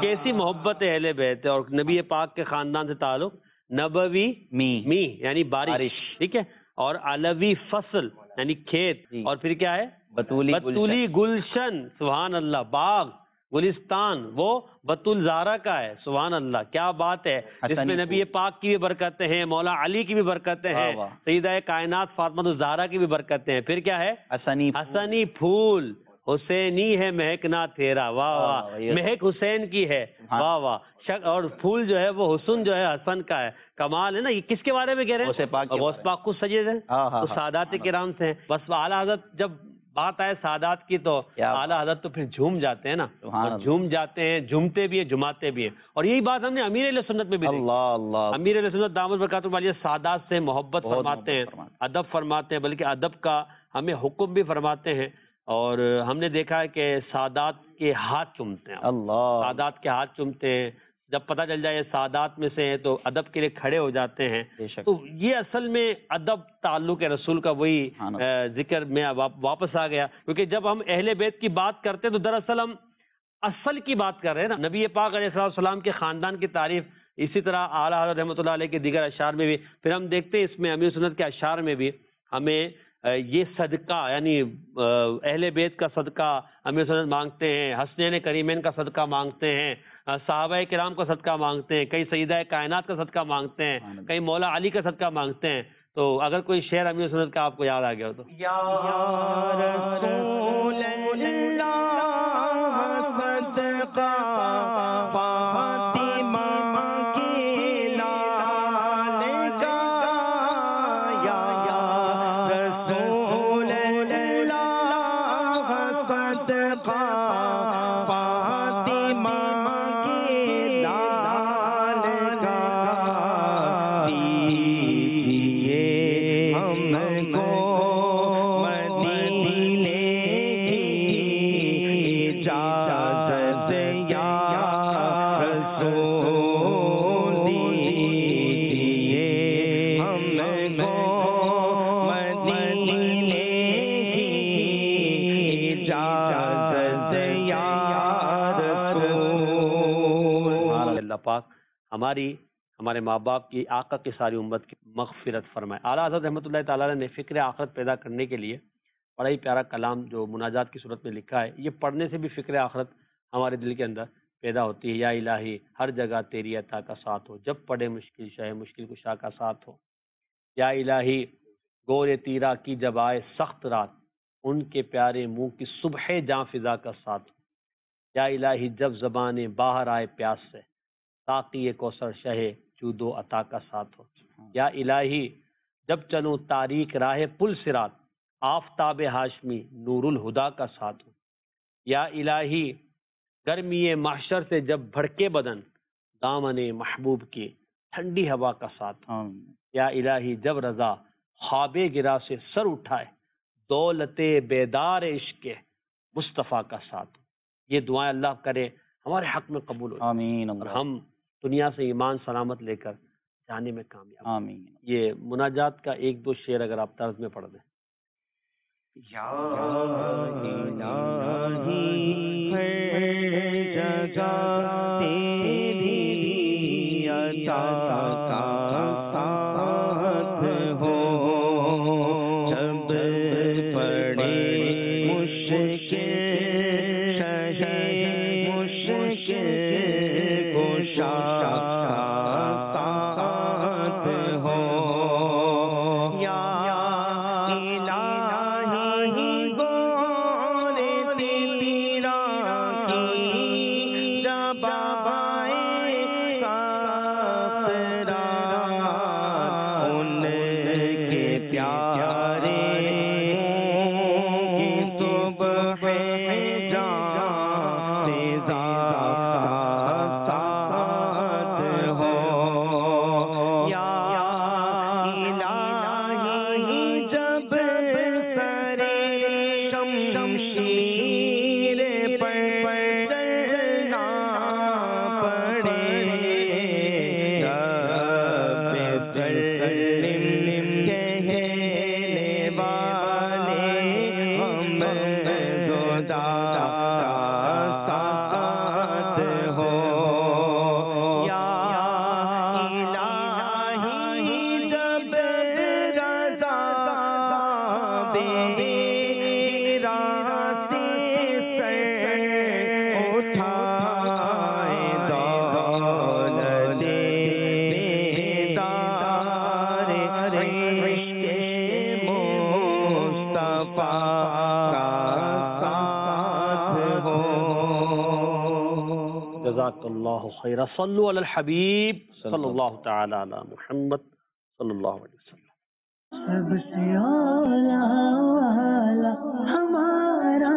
کیسی محبت ہے اہل بیت اور نبی پاک کے خاندان سے تعلق. نبوی می یعنی بارش, ٹھیک ہے, اور علوی فصل یعنی کھیت, اور پھر کیا ہے بطولی گلشن, سبحان اللہ, باغ گلستان, وہ بطول زہرا کا ہے, سبحان اللہ, کیا بات ہے, جس میں نبی پاک کی بھی برکتیں ہیں, مولا علی کی بھی برکتیں ہیں, سیدہ کائنات فاطمہ الزہرا کی بھی برکتیں ہیں. پھر کیا ہے حسنی پھول, حسینی ہے مہکنا تیرا, واہ واہ, مہک حسین کی ہے, واہ واہ, اور پھول جو ہے وہ حسن جو ہے حسن کا ہے, کمال ہے نا. یہ کس کے بارے میں کہہ رہے ہیں؟ غوث پاک کو سجد ہے, تو سادات کرام سے ہیں. بس اعلیٰ حضرت جب بات آئے سادات کی تو اعلیٰ حضرت تو پھر جھوم جاتے ہیں نا, جھوم جاتے ہیں, جھومتے بھی ہیں, جھماتے بھی ہیں. اور یہی بات ہم نے امیر اہل سنت میں بھی دیکھی. امیر اہل سنت دامت برکاتہ عالیہ سادات سے محبت فرماتے ہیں, ادب فرماتے ہیں, بلکہ ادب کا ہمیں حکم بھی فرماتے ہیں. اور ہم نے دیکھا ہے کہ سادات کے ہاتھ چومتے ہیں, سادات کے ہاتھ چومتے ہیں. جب پتہ چل جائے سادات میں سے ہیں تو ادب کے لیے کھڑے ہو جاتے ہیں. تو یہ اصل میں ادب تعلق رسول کا وہی ذکر میں واپس آ گیا, کیونکہ جب ہم اہل بیت کی بات کرتے ہیں تو دراصل ہم اصل کی بات کر رہے ہیں نا. نبی پاک علیہ السلام کے خاندان کی تعریف, اسی طرح اعلیٰ حضرت رحمۃ اللہ علیہ کے دیگر اشعار میں بھی. پھر ہم دیکھتے ہیں اس میں امیر سنت کے اشعار میں بھی ہمیں یہ صدقہ یعنی اہل بیت کا صدقہ امیر سنت مانگتے ہیں, حسنین کریمین کا صدقہ مانگتے ہیں, صحابہ کرام کا صدقہ مانگتے ہیں, کئی سیدہ کائنات کا صدقہ مانگتے ہیں, کئی مولا علی کا صدقہ مانگتے ہیں. تو اگر کوئی شعر امیر سنت کا آپ کو یاد آ گیا ہو تو یا رسول اللہ صدقہ فاطمہ کے لال کا, یا رسول اللہ صدقہ فاطمہ کے لال کا, دیجیے ہم کو مدینے کی اجازت یا رسول, دیجیے ہم کو مدینے کی اجازت یا رسول. اللہ پاک ہمارے ماں باپ کی, آقا کی ساری امت کی مغفرت فرمائے. اعلیٰ حضرت رحمۃ اللہ تعالیٰ نے فکر آخرت پیدا کرنے کے لیے بڑا ہی پیارا کلام جو مناجات کی صورت میں لکھا ہے. یہ پڑھنے سے بھی فکر آخرت ہمارے دل کے اندر پیدا ہوتی ہے. یا الہی ہر جگہ تیری عطا کا ساتھ ہو, جب پڑے مشکل شہ مشکل کشا کا ساتھ ہو. یا الہی گور تیرا کی جب آئے سخت رات, ان کے پیارے منہ کی صبح جاں فضا کا ساتھ ہو. یا الہی جب زبان باہر آئے پیاس سے, ساقی کوثر شہ جود و عطا کا ساتھ ہو. یا الہی جب چلوں تاریک راہ پل صراط, آفتاب ہاشمی نور الہدا کا ساتھ ہو. یا الہی گرمی محشر سے جب بھڑکے بدن, دامن محبوب کی ٹھنڈی ہوا کا ساتھ ہو. یا الہی جب رضا خواب گرا سے سر اٹھائے, دولت بیدار عشق مصطفیٰ کا ساتھ ہو. یہ دعائیں اللہ کرے ہمارے حق میں قبول ہو, آمین, اور ہم دنیا سے ایمان سلامت لے کر جانے میں کامیاب, آمین. یہ مناجات کا ایک دو شعر اگر آپ طرز میں پڑھ دیں. یا الہی ہر جگہ تیری عطا کا ساتھ ہو, جب پڑے مشکل شہ مشکل کشا جزاک اللہ خیر. صلو علی الحبیب صلی اللہ تعالی علی محمد صلی اللہ علیہ وسلم. سب سے اعلیٰ والا ہمارا